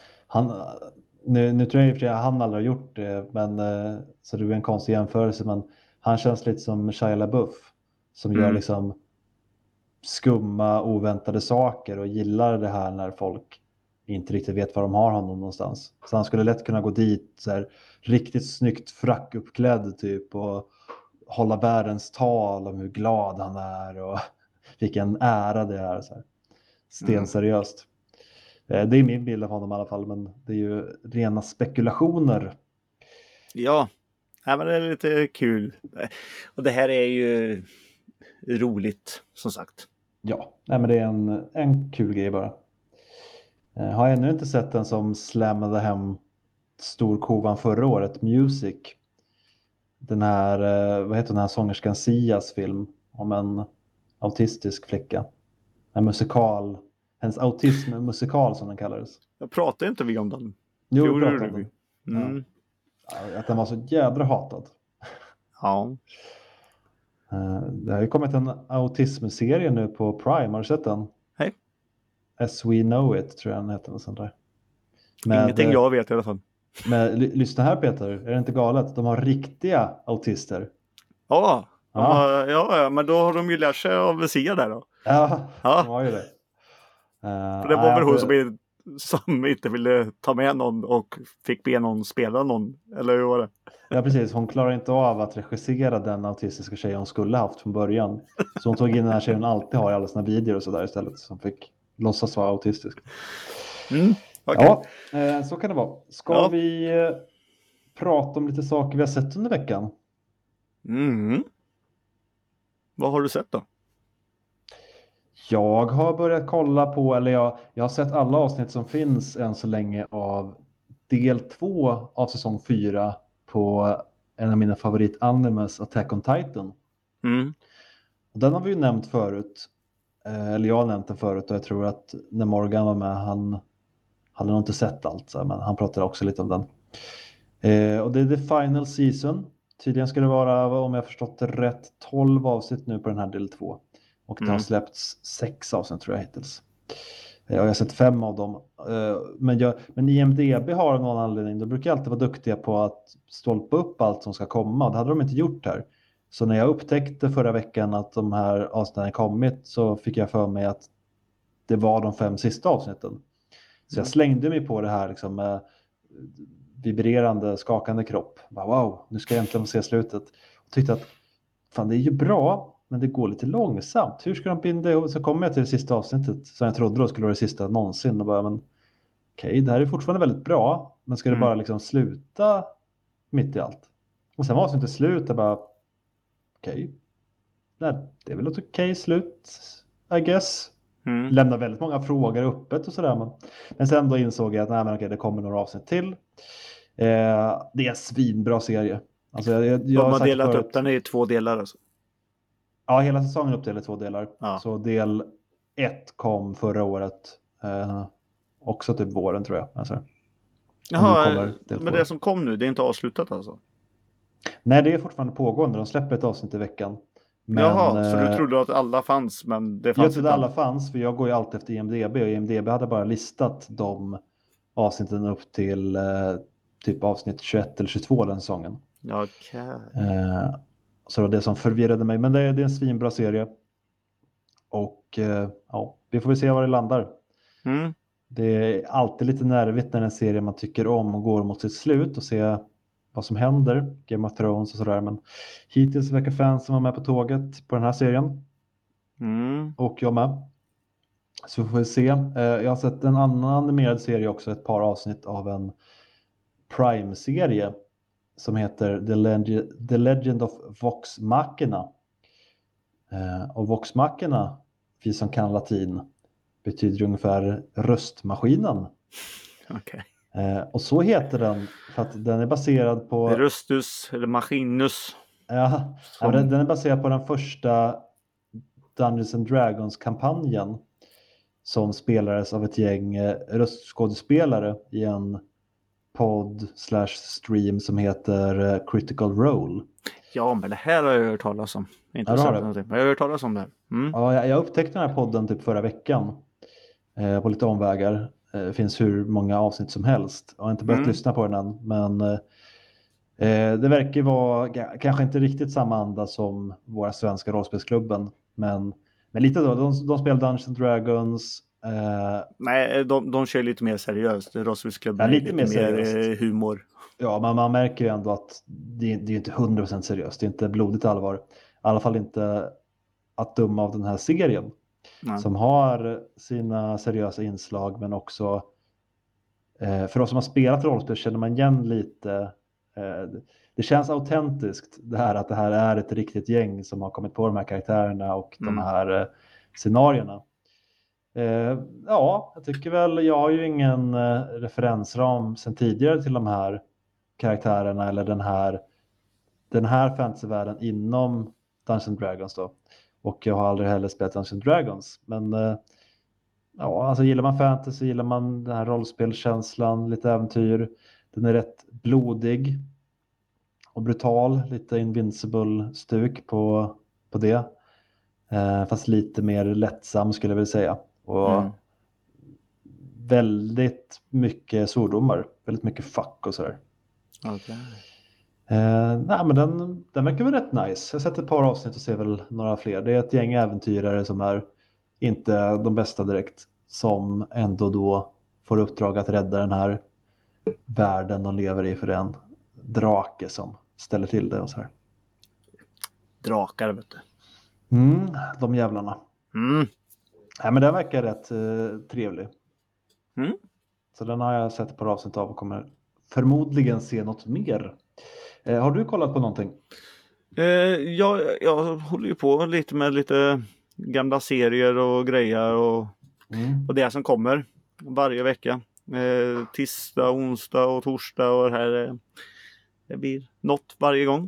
Nu tror jag i och för sig att han aldrig har gjort det, men, så det blir en konstig jämförelse, men han känns lite som Shia LaBeouf som gör liksom skumma, oväntade saker och gillar det här när folk inte riktigt vet var de har honom någonstans. Så han skulle lätt kunna gå dit så här, riktigt snyggt frackuppklädd typ och hålla världens tal om hur glad han är och vilken ära det är. Så här. Stenseriöst. Det är min bild av honom i alla fall, men det är ju rena spekulationer.
Ja, men det är lite kul. Och det här är ju roligt, som sagt.
Ja, men det är en kul grej bara. Har jag ännu inte sett den som slammade hem storkovan förra året, Music. Den här, vad heter den här sångerskan Sias film om en autistisk flicka. En musikal. Hennes autism-musikal som den kallades.
Jag pratar inte vi om den.
Jo, vi pratade om den.
Mm.
Ja, att den var så jädra hatad.
Ja.
Det har ju kommit en autismserie nu på Prime. Har du sett den?
Hej.
As We Know It tror jag den heter. Sånt där.
Ingenting jag vet i alla fall.
Men lyssna här Peter, är det inte galet? De har riktiga autister.
Ja, men då har de ju lärt sig av Sia där då.
Ja, de har ju det.
För det var väl hon som inte ville ta med någon och fick be någon spela någon, eller hur var det?
Ja, precis. Hon klarar inte av att regissera den autistiska tjejen hon skulle haft från början. Så hon tog in den här tjejen alltid har i alla sina videor och sådär istället. Som fick låtsas vara autistisk.
Okay.
Ja, så kan det vara. Ska vi prata om lite saker vi har sett under veckan?
Vad har du sett då?
Jag har börjat kolla på, eller jag har sett alla avsnitt som finns än så länge av del 2 av säsong 4 på en av mina favoritanimes, Attack on Titan. Den har vi ju nämnt förut, eller jag har nämnt den förut och jag tror att när Morgan var med, han hade nog inte sett allt, så, men han pratade också lite om den. Och det är the final season. Tydligen ska det vara, om jag förstått det rätt, 12 avsnitt nu på den här del 2. Och det har släppts 6 avsnitt tror jag hittills. Och jag har sett 5 av dem. Men IMDB har någon anledning. De brukar alltid vara duktiga på att stolpa upp allt som ska komma. Det hade de inte gjort här. Så när jag upptäckte förra veckan att de här avsnitten kommit så fick jag för mig att det var de 5 sista avsnitten. Så jag slängde mig på det här liksom, med vibrerande, skakande kropp. Bara, wow, nu ska jag äntligen få se slutet. Och tyckte att fan, det är ju bra. Men det går lite långsamt. Hur ska de binda ihop? Så kommer jag till det sista avsnittet som jag trodde då skulle vara det sista någonsin. Och bara, men okej, det här är fortfarande väldigt bra. Men ska det bara liksom sluta mitt i allt? Och sen var avsnittet slut. Jag bara, okej. Nej, det är väl ett okej slut, I guess. Lämnar väldigt många frågor öppet och sådär. Men sen då insåg jag att det kommer några avsnitt till. Det är en svinbra serie. Alltså, jag
har delat upp den i 2 delar alltså.
Ja, hela säsongen uppdelad i 2 delar.
Ja.
Så del 1 kom förra året. Också typ våren tror jag. Alltså,
jaha, men det som kom nu, det är inte avslutat alltså?
Nej, det är fortfarande pågående. De släpper ett avsnitt i veckan. Men,
jaha, så du trodde att alla fanns, men det fanns
jag trodde alla fanns, för jag går ju alltid efter IMDB. Och IMDB hade bara listat de avsnitten upp till typ avsnitt 21 eller 22 den säsongen.
Okej.
Så det var det som förvirrade mig. Men det är en svinbra serie. Och vi får väl se var det landar. Det är alltid lite nervigt när en serie man tycker om och går mot sitt slut och se vad som händer. Game of Thrones och sådär. Men hittills verkar fansen vara med på tåget på den här serien. Och jag med. Så får vi se. Jag har sett en annan animerad serie också. Ett par avsnitt av en Prime-serie. Som heter The Legend of Vox Machina. Och voxmachina, vi som kan latin, betyder ungefär röstmaskinen.
Okay.
Och så heter den för att den är baserad på...
Rustus eller Machinus.
Ja, den är baserad på den första Dungeons and Dragons-kampanjen som spelades av ett gäng röstskådespelare i en podd/stream som heter Critical Role.
Ja, men det här har jag hört talas om. Inte sett någonting, men jag har hört talas om det.
Ja, jag upptäckte den här podden typ förra veckan på lite omvägar. Det finns hur många avsnitt som helst. Jag har inte börjat lyssna på den än, men det verkar vara kanske inte riktigt samma anda som våra svenska rollspelsklubben, men lite då. De spelar Dungeons and Dragons.
Nej, de kör lite mer seriöst. Rollspelsklubben är lite mer humor.
Ja, men man märker ju ändå att det är inte 100% seriöst. Det är inte blodigt allvar. I alla fall inte att döma av den här serien. Nej. Som har sina seriösa inslag, men också för oss som har spelat rollspel känner man igen lite. Det känns autentiskt det här att det här är ett riktigt gäng som har kommit på de här karaktärerna och de här scenarierna. Ja, jag tycker väl, jag har ju ingen referensram sedan tidigare till de här karaktärerna eller den här fantasyvärlden inom Dungeons and Dragons då. Och jag har aldrig heller spelat Dungeons and Dragons. Men ja, alltså gillar man fantasy, gillar man den här rollspelkänslan, lite äventyr. Den är rätt blodig och brutal, lite Invincible-stuk på det. Fast lite mer lättsam skulle jag vilja säga. Och väldigt mycket svordomar, väldigt mycket fuck och sådär.
Okay.
Nej, men den verkar väl rätt nice. Jag har sett ett par avsnitt och ser väl några fler. Det är ett gäng äventyrare som är inte de bästa direkt, som ändå då får uppdrag att rädda den här världen de lever i för en drake som ställer till det och så här.
Drakar, vet du.
De jävlarna. Nej, men den verkar rätt trevlig. Så den har jag sett ett par avsnitt av och kommer förmodligen se något mer. Har du kollat på någonting?
Jag håller ju på lite med lite gamla serier och grejer och det som kommer varje vecka. Tisdag, onsdag och torsdag och det här det blir något varje gång.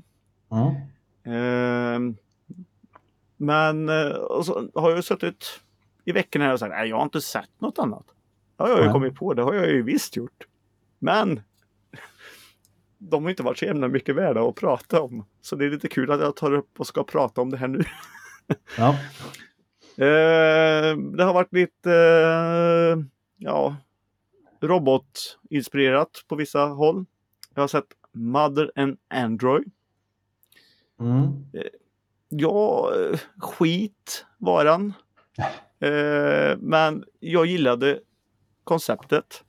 Men och så har jag suttit i veckan här och sagt nej, jag har inte sett något annat. Ja, jag har ju kommit på, det har jag ju visst gjort. Men de har inte varit så jävla mycket värda att prata om. Så det är lite kul att jag tar upp och ska prata om det här nu.
Ja.
Det har varit lite robotinspirerat på vissa håll. Jag har sett Mother and Android. Ja, skit var den. Men jag gillade konceptet.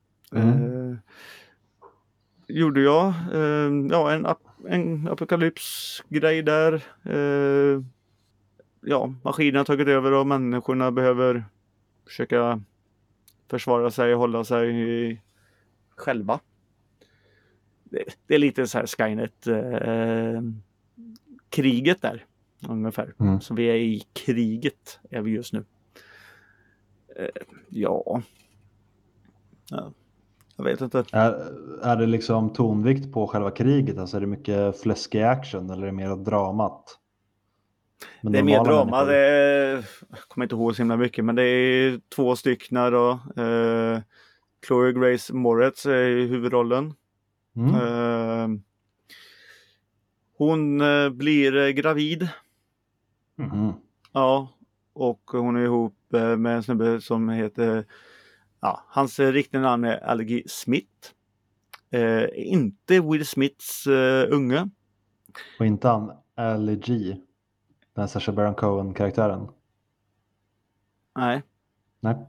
Gjorde jag en apokalypsgrej där. Maskinerna har tagit över och människorna behöver försöka försvara sig och hålla sig själva. Det är lite så här Skynet kriget där ungefär. Så vi är i kriget är vi just nu. Ja. Jag vet inte.
Är det liksom tonvikt på själva kriget? Alltså är det mycket fläskig action eller är det mer dramat?
Men det är mer drama. Jag kommer inte ihåg så himla mycket, men det är 2 stycken då. Chloe Grace Moretz är i huvudrollen. Hon blir gravid. Ja, och hon är ihop med en snubbe som heter hans riktiga namn är Algie Smith. Inte Will Smiths unge.
Och inte han Algie, den Sacha Baron Cohen-karaktären.
Nej.
Nej,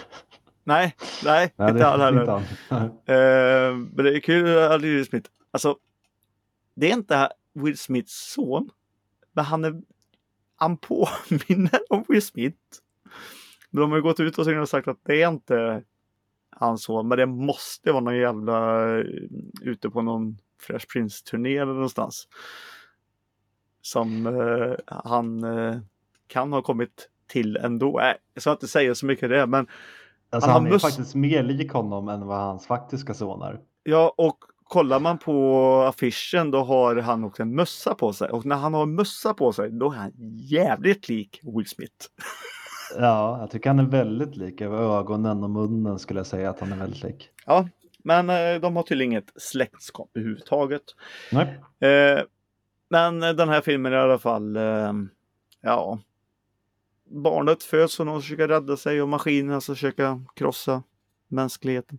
inte han heller. Men det är kul Algie Smith. Alltså, det är inte Will Smiths son, men han påminner om Will Smith. Men de har gått ut och sagt att det är inte hans son, men det måste vara någon jävla ute på någon Fresh Prince-turné eller någonstans. Som han kan ha kommit till ändå. Jag ska inte säga så mycket det, men
Alltså han är faktiskt mer lik honom än vad hans faktiska son är.
Ja, och kollar man på affischen då har han också en mössa på sig. Och när han har en mössa på sig då är han jävligt lik Will Smith.
Ja, jag tycker han är väldigt lik. Över ögonen och munnen skulle jag säga att han är väldigt lik.
Ja, men de har tydligen inget släktskap överhuvudtaget.
Nej.
Men den här filmen i alla fall, ja. Barnet föds och någon försöker rädda sig och maskinen ska försöka krossa mänskligheten.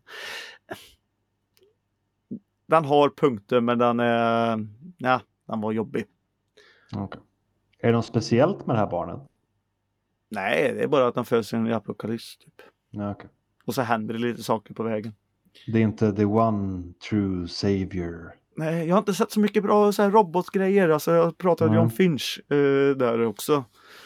Den har punkter men den var jobbig.
Okay. Är det något speciellt med det här barnet?
Nej, det är bara att den föds i en apokalyps typ.
Ja, okay.
Och så händer det lite saker på vägen.
Det är inte the one true savior.
Nej, jag har inte sett så mycket bra så här robotgrejer. Alltså jag pratade ju om Finch där också.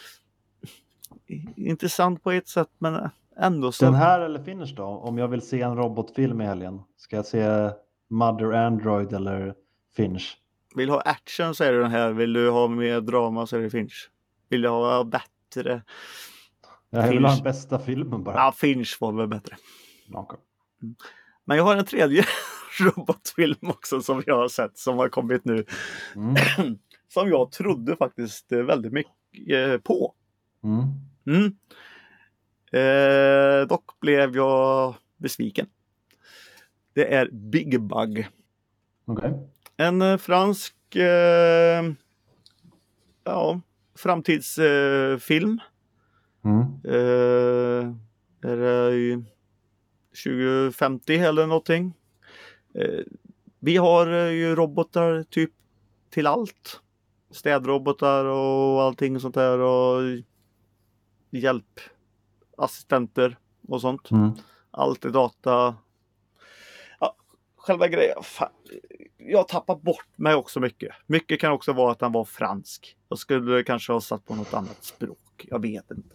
Intressant på ett sätt men ändå så.
Den här eller Finch då? Om jag vill se en robotfilm i helgen. Ska jag se Mother Android eller Finch?
Vill du ha action så är det den här. Vill du ha mer drama så är det Finch. Vill du ha bättre?
Jag vill ha den bästa filmen bara.
Ja, Finch var väl bättre.
Okay.
Men jag har en tredje robotfilm också som jag har sett som har kommit nu. Som jag trodde faktiskt väldigt mycket på. Dock blev jag besviken. Det är Big Bug.
Okay.
En fransk framtidsfilm. Är det 2050 eller någonting. Vi har ju robotar typ till allt. Städrobotar och allting sånt där och hjälpassistenter och sånt. Allt är data. Ja, själva grejen. Jag tappar bort mig också mycket. Mycket kan också vara att den var fransk. Jag skulle kanske ha satt på något annat språk. Jag vet inte.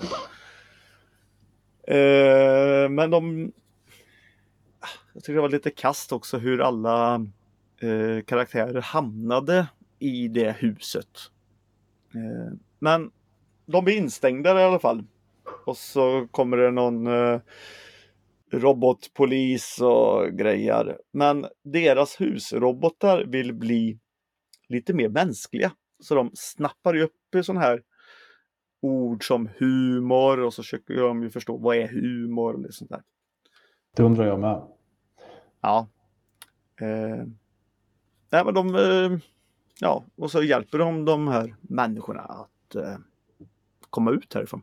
Men jag tycker det var lite kast också hur alla karaktärer hamnade i det huset. Men de är instängda i alla fall. Och så kommer det någon robotpolis och grejer. Men deras husrobotar vill bli lite mer mänskliga. Så de snappar ju upp i sån här ord som humor och så försöker de ju förstå vad är humor och sånt där.
Det undrar jag med.
Ja. Nej, men och så hjälper de här människorna att komma ut härifrån.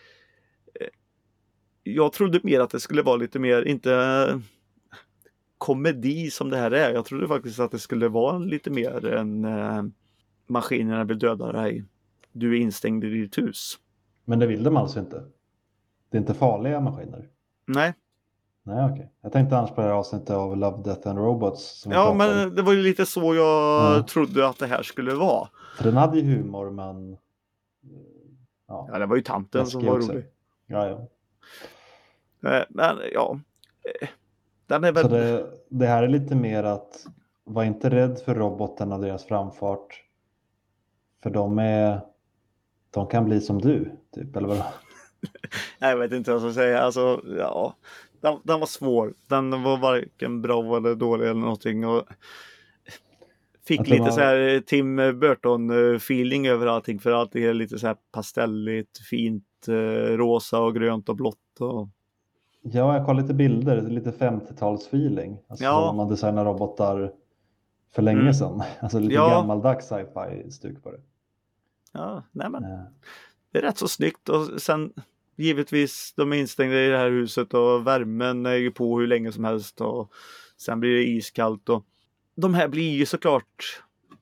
Jag trodde mer att det skulle vara lite mer, inte komedi som det här är. Jag trodde faktiskt att det skulle vara lite mer en maskinerna vill döda dig. Du är instängd i ditt hus.
Men det vill de alltså inte? Det är inte farliga maskiner?
Nej.
Nej, okej. Jag tänkte annars på det här avsnittet av Love, Death and Robots.
Ja, men det var ju lite så jag trodde att det här skulle vara.
För den hade ju humor, men...
Ja, det var ju tanten som var rolig.
Ja.
Men ja... Den är väl...
Så det här är lite mer att... Var inte rädd för robotarna och deras framfart. För de kan bli som du, typ, eller vad?
Jag vet inte vad jag ska säga. Alltså, ja... Den var svår. Den var varken bra eller dålig eller någonting. Och fick lite så här Tim Burton-feeling över allting. För allt är lite så här pastelligt, fint, rosa och grönt och blått. Och...
Ja, jag kollar lite bilder. Lite 50-tals-feeling. Alltså som man designar robotar för länge sedan. Alltså lite gammaldags sci-fi-stuk på det.
Ja, nej men. Det är rätt så snyggt. Och sen... Givetvis, de är instängda i det här huset och värmen är ju på hur länge som helst och sen blir det iskallt och de här blir ju såklart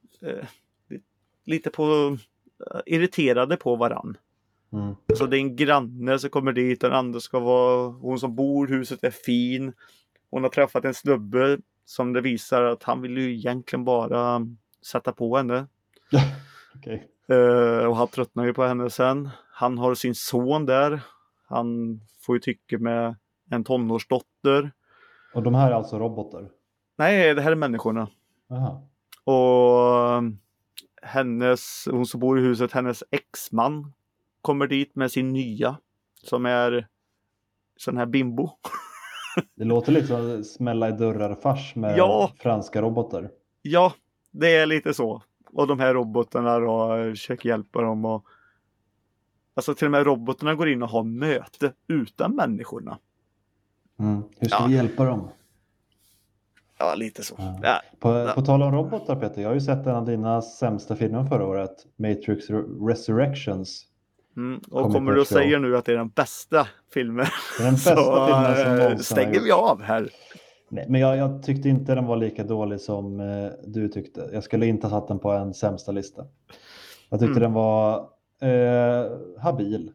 lite irriterade på varann. Så det är en granne som kommer dit och den andra ska vara, hon som bor i huset är fin. Hon har träffat en snubbe som det visar att han vill ju egentligen bara sätta på henne.
Okay.
Och han tröttnar ju på henne sen. Han har sin son där. Han får ju tycke med en tonårsdotter.
Och de här är alltså robotar?
Nej, det här är människorna.
Aha.
Och hon som bor i huset, hennes exman kommer dit med sin nya som är sån här bimbo.
Det låter lite som smälla i dörrar-fars med franska robotar.
Ja, det är lite så. Och de här robotarna då försöker hjälpa dem. Och... Alltså till och med robotarna går in och har möte utan människorna.
Hur ska vi hjälpa dem?
Ja, lite så.
Ja. På tal om robotar, Peter, jag har ju sett en av dina sämsta filmer förra året, Matrix Resurrections.
Och kommer du att säga nu att det är den bästa filmen?
Den bästa filmen som någonsin
stänger vi av här.
Nej, men jag tyckte inte den var lika dålig som du tyckte. Jag skulle inte ha satt den på en sämsta lista. Jag tyckte den var habil.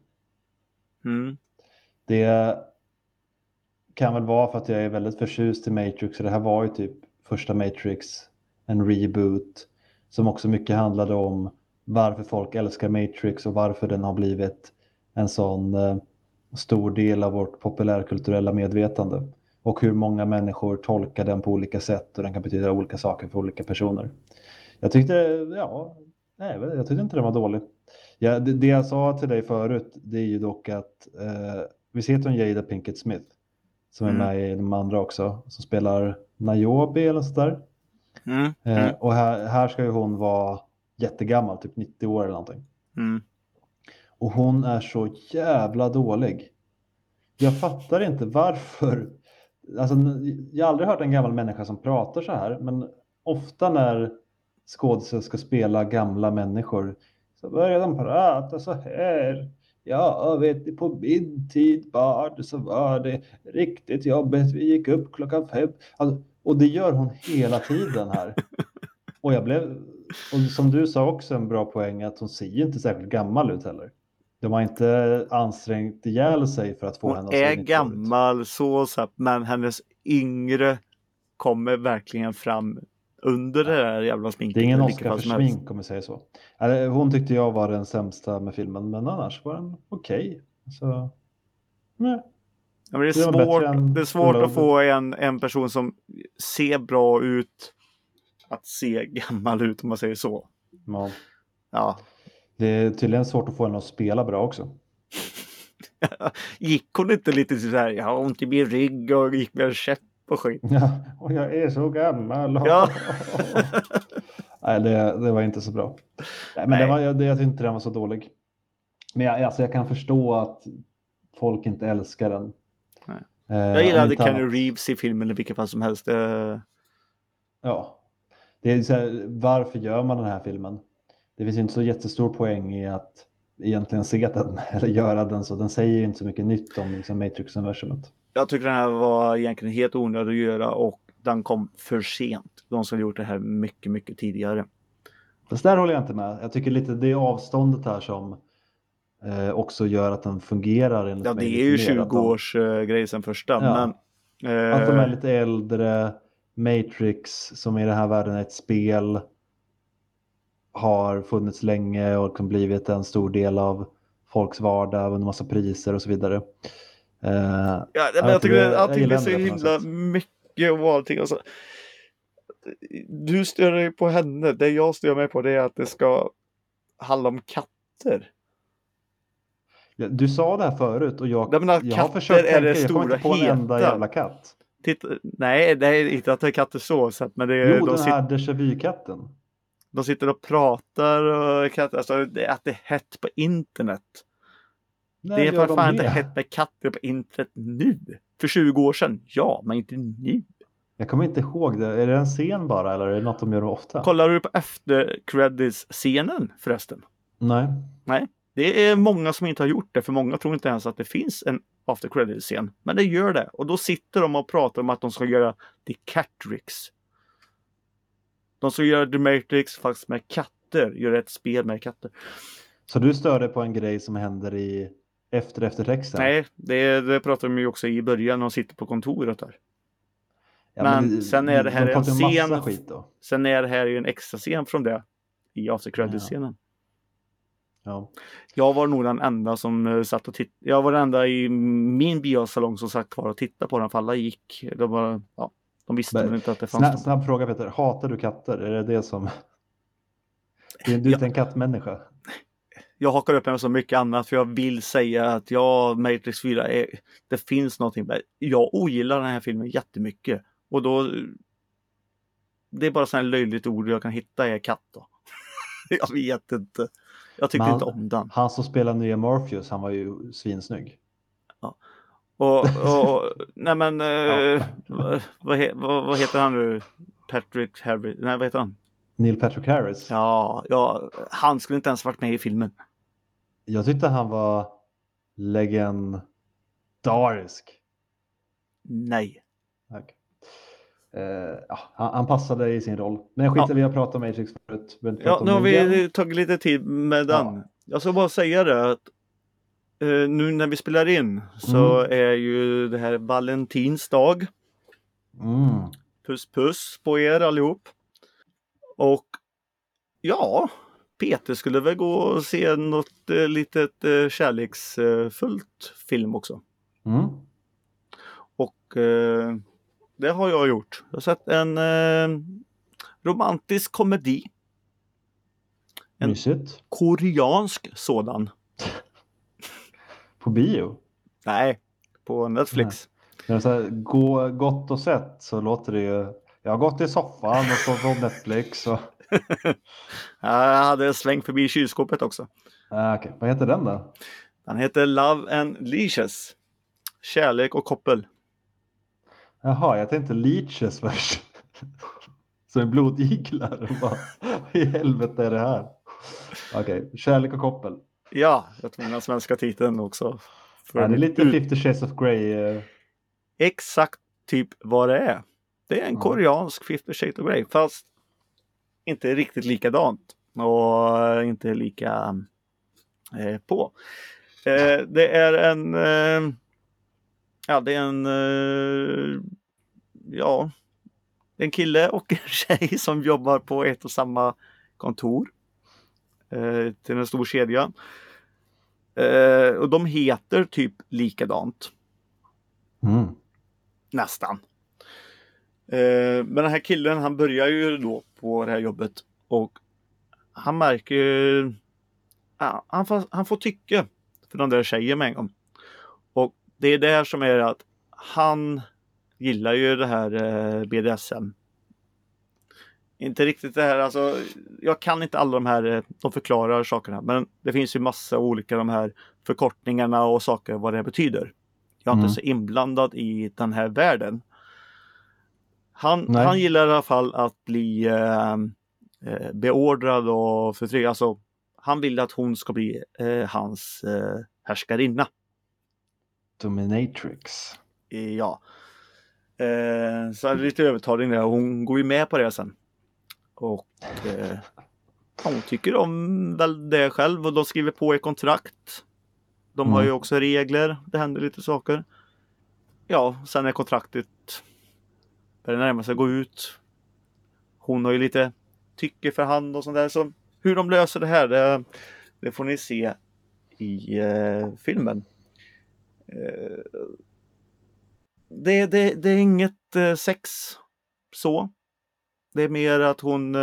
Det kan väl vara för att jag är väldigt förtjust i Matrix. Så det här var ju typ första Matrix, en reboot. Som också mycket handlade om varför folk älskar Matrix och varför den har blivit en sån stor del av vårt populärkulturella medvetande. Och hur många människor tolkar den på olika sätt och den kan betyda olika saker för olika personer. Jag tyckte inte den var dålig. Ja, det jag sa till dig förut, det är ju dock att vi ser till Jada Pinkett Smith som är med i de andra också, som spelar Niobe eller sådär. Och här ska ju hon vara jättegammal, typ 90 år eller någonting. Och hon är så jävla dålig. Jag fattar inte varför. Alltså, jag har aldrig hört en gammal människa som pratar så här, men ofta när skådespelare ska spela gamla människor så börjar de prata så här. Ja, vet du, på min tid så var det riktigt jobbigt. Vi gick upp 5:00. Alltså, och det gör hon hela tiden här. Och och som du sa också en bra poäng, att hon ser inte särskilt gammal ut heller. De har inte ansträngt ihjäl sig för att få henne att se. Hon är
gammal så, men hennes yngre kommer verkligen fram under det där jävla sminket.
Det är ingen Oscar för smink, om jag säger så. Hon tyckte jag var den sämsta med filmen, men annars var den okej. Så, nej.
Ja, men det är svårt att få en person som ser bra ut att se gammal ut, om man säger så. Ja.
Det är tydligen svårt att få henne att spela bra också.
Gick hon inte lite så här, jag har ont i min rygg och gick med en käpp och skit.
Ja, och jag är så gammal.
Ja.
Nej, det var inte så bra. Nej, men jag tyckte inte den var så dålig. Men jag kan förstå att folk inte älskar den.
Jag gillade Keanu Reeves i filmen i vilket fall som helst.
Ja. Det är så här, varför gör man den här filmen? Det finns inte så jättestor poäng i att egentligen se den eller göra den, så den säger ju inte så mycket nytt om liksom Matrix-universumet.
Jag tycker den här var egentligen helt onödig att göra och den kom för sent. De skulle ha gjort det här mycket, mycket tidigare.
Fast där håller jag inte med. Jag tycker lite det är avståndet här som också gör att den fungerar.
Ja, det är ju 20 års grej sen första.
Ja,
men,
att de är lite äldre. Matrix, som i den här världen är ett spel, har funnits länge och kan blivit en stor del av folks vardag och en massa priser och så vidare.
Men jag tycker att allting är så himla mycket och allting. Alltså, du stör dig på henne. Det jag stör mig på det är att det ska handla om katter.
Ja, du sa det här förut och jag
har försökt tänka, jag kommer
inte på en enda jävla katt.
Nej, det är inte att det är katter så. Men det är,
den här déjà vu-katten.
De sitter och pratar och katter, alltså att det är hett på internet. Nej, det är för fan inte hett med katter på internet nu. För 20 år sedan, ja, men inte nu.
Jag kommer inte ihåg det. Är det en scen bara eller är det något de gör ofta?
Kollar du på efter credits-scenen förresten?
Nej.
Det är många som inte har gjort det, för många tror inte ens att det finns en after credits-scen. Men det gör det. Och då sitter de och pratar om att de ska göra The Catrix. De ska göra The Matrix fast med katter. Göra ett spel med katter.
Så du störde på en grej som händer i eftertexten?
Nej, det pratar de ju också i början när de sitter på kontoret där.
Ja,
men sen är det här en scen.
Skit då.
Sen är det här ju en extra scen från det i after credits-scenen.
Ja.
Jag var nog den enda som satt och tittade. Jag var den enda i min biosalong som satt kvar och tittade på den, för alla gick. De visste väl inte att det fanns.
Snabb fråga, Peter. Hatar du katter? Är det som... Du är inte en kattmänniska?
jag hakar upp mig med så mycket annat för jag vill säga att Matrix 4 det finns någonting där. Jag ogillar den här filmen jättemycket. Och då det är bara sådana löjligt ord jag kan hitta är katt då. Jag vet inte. Jag tyckte inte om den.
Han som spelar nya Morpheus, han var ju svinsnygg.
Ja. Och nej men vad heter han nu? Patrick Harris. Nej, vad heter han?
Neil Patrick Harris.
Ja, han skulle inte ens varit med i filmen.
Jag tyckte han var legendarisk.
Nej.
Okay. Han passade i sin roll. Men jag skiter vi har pratat om Matrix förut.
Nu har vi tagit lite tid med den. Jag ska bara säga det att nu när vi spelar in så är ju det här Valentins dag. Puss på er allihop. Och ja, Peter skulle väl gå och se något litet kärleksfullt film också. Och det har jag gjort. Jag har sett en romantisk komedi. En
mysigt.
Koreansk sådan.
På bio?
Nej, på Netflix.
När det är gott och sett så låter det ju... Jag har gått i soffan och så på Netflix. Och...
jag hade svängt förbi kylskåpet också.
Okay. Vad heter den då?
Den heter Love and Leashes. Kärlek och koppel.
Jaha, jag tänkte Leeches först. Så en blodiglar. Vad i helvete är det här? Okej, Kärlek och koppel.
Ja, jag tror den svenska titeln också.
Det är lite 50 Shades of Grey.
Exakt typ vad det är. Det är en koreansk 50 Shades of Grey. Fast inte riktigt likadant. Och inte lika på. Det är en... det är en kille och en tjej som jobbar på ett och samma kontor. Till en stor kedja. Och de heter typ likadant. Nästan. Men den här killen, han börjar ju då på det här jobbet. Och han märker ju... han får tycke för den där tjejen med en gång. Och det är det som är att han gillar ju det här BDSM. Inte riktigt det här, alltså jag kan inte alla de här, de förklarar sakerna, men det finns ju massa olika de här förkortningarna och saker vad det betyder. Jag är inte så inblandad i den här världen. Han gillar i alla fall att bli beordrad och förtryckt. Alltså han vill att hon ska bli hans härskarinna.
Dominatrix.
Ja. Så är det lite övertalning där. Hon går ju med på det sen. Och hon tycker om väl det själv. Och de skriver på ett kontrakt. De har ju också regler. Det händer lite saker. Ja, sen är kontraktet börjar närma sig gå ut. Hon har ju lite tycke för hand och sånt där. Så hur de löser det här, det får ni se i filmen. Det är inget sex så. Det är mer att hon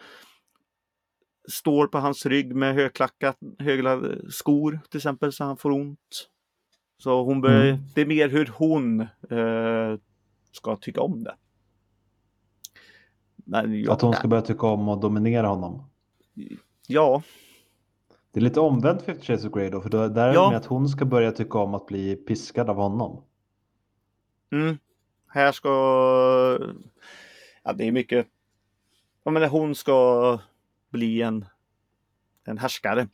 står på hans rygg med höga skor till exempel så han får ont. Så hon det är mer hur hon ska tycka om det. Men
att hon ska börja tycka om och dominera honom.
Ja.
Det är lite omvänt 50 Shades of Grey då. För där är det med att hon ska börja tycka om att bli piskad av honom.
Här ska... Ja, det är mycket... Jag menar, hon ska bli en härskare.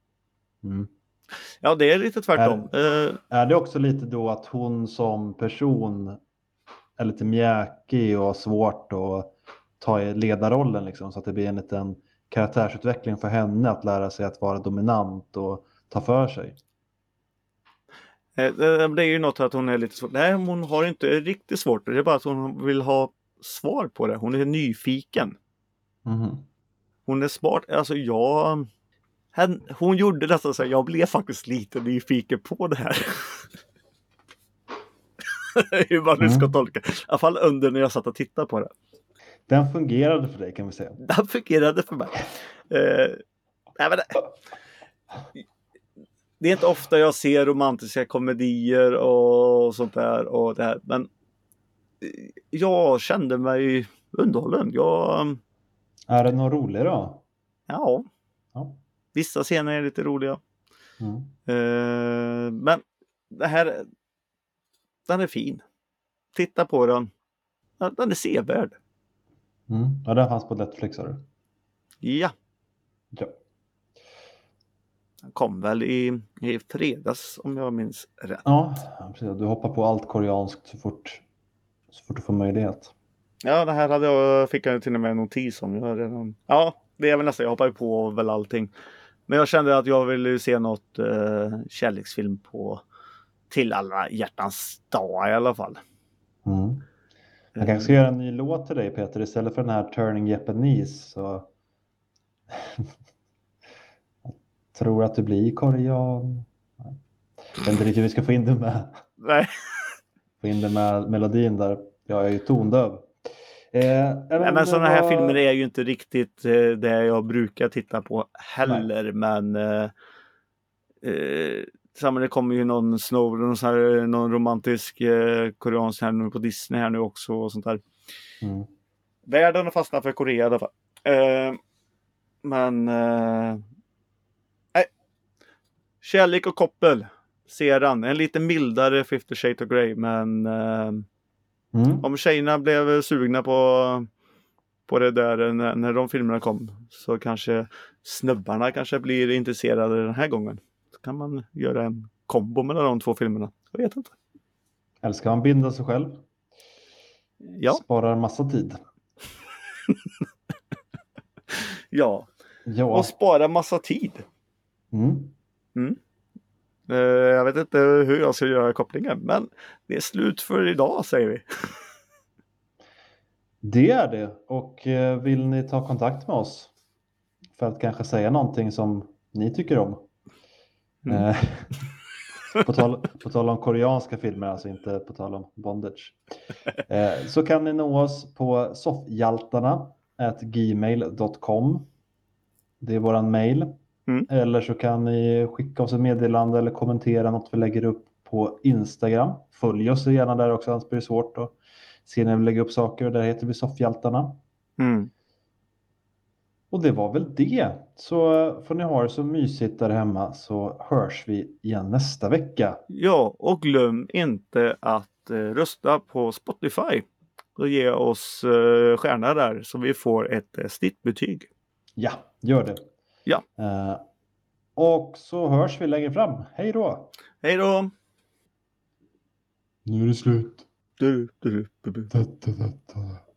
Ja, det är lite tvärtom.
Är det också lite då att hon som person är lite mjäkig och svårt att ta i ledarrollen liksom, så att det blir en liten karaktärsutveckling för henne att lära sig att vara dominant och ta för sig?
Det är ju något att hon är lite svårt. Nej, hon har inte riktigt svårt. Det är bara att hon vill ha svar på det. Hon är nyfiken. Hon är smart. Alltså hon gjorde detta så jag blev faktiskt lite nyfiken på det här. Hur man nu ska tolka. I alla fall under när jag satt och tittade på det.
Den fungerade för dig kan vi säga.
Den fungerade för mig. det är inte ofta jag ser romantiska komedier och sånt där och det här, men jag kände mig underhållen.
Är det något roligt då?
Ja.
Ja.
Vissa scener är lite roliga.
Mm.
Men det här, den är fin. Titta på den. Den är sevärd.
Ja, den fanns på Netflix, har du?
Ja.
Ja.
Den kom väl i fredags om jag minns rätt.
Ja, precis. Du hoppar på allt koreanskt så fort du får möjlighet.
Ja, det här fick jag till och med en notis om. Ja, det är väl nästan. Jag hoppar ju på väl allting. Men jag kände att jag ville se något kärleksfilm till alla hjärtans dag i alla fall.
Jag kanske ska göra en ny låt till dig, Peter, istället för den här Turning Japanese. Så jag tror att du blir korean. Jag vet inte riktigt hur vi ska få in det med.
Nej.
Få in det med melodin där. Jag är ju tondöv.
Men sådana här filmer är ju inte riktigt det jag brukar titta på heller. Nej. Men det kommer ju någon romantisk koreansk här nu på Disney här nu också och sånt där. Världen har fastnat för Korea i alla fall. Kärlek och koppel ser han. En lite mildare 50 Shades of Grey, men om tjejerna blev sugna på det där när de filmerna kom, så kanske snubbarna kanske blir intresserade den här gången. Så kan man göra en kombo mellan de två filmerna. Jag vet inte.
Älskar man binda sig själv?
Ja.
Sparar en massa tid.
Ja. Och spara massa tid. Jag vet inte hur jag ska göra kopplingen, men det är slut för idag, säger vi. Det
är det. Och vill ni ta kontakt med oss för att kanske säga någonting som ni tycker om? På tal om koreanska filmer, alltså inte på tal om bondage. Så kan ni nå oss på soffhjaltarna@gmail.com. Det är våran mail. Eller så kan ni skicka oss ett meddelande eller kommentera något vi lägger upp på Instagram. Följ oss gärna där också, annars blir det svårt att se när vi lägger upp saker. Där heter vi Soffhjaltarna. Och det var väl det. Så får ni ha det så mysigt där hemma, så hörs vi igen nästa vecka.
Ja, och glöm inte att rösta på Spotify och ge oss stjärnor där så vi får ett snittbetyg.
Ja, gör det.
Ja.
Och så hörs vi längre fram. Hej då!
Hej då!
Nu är det slut.
Du.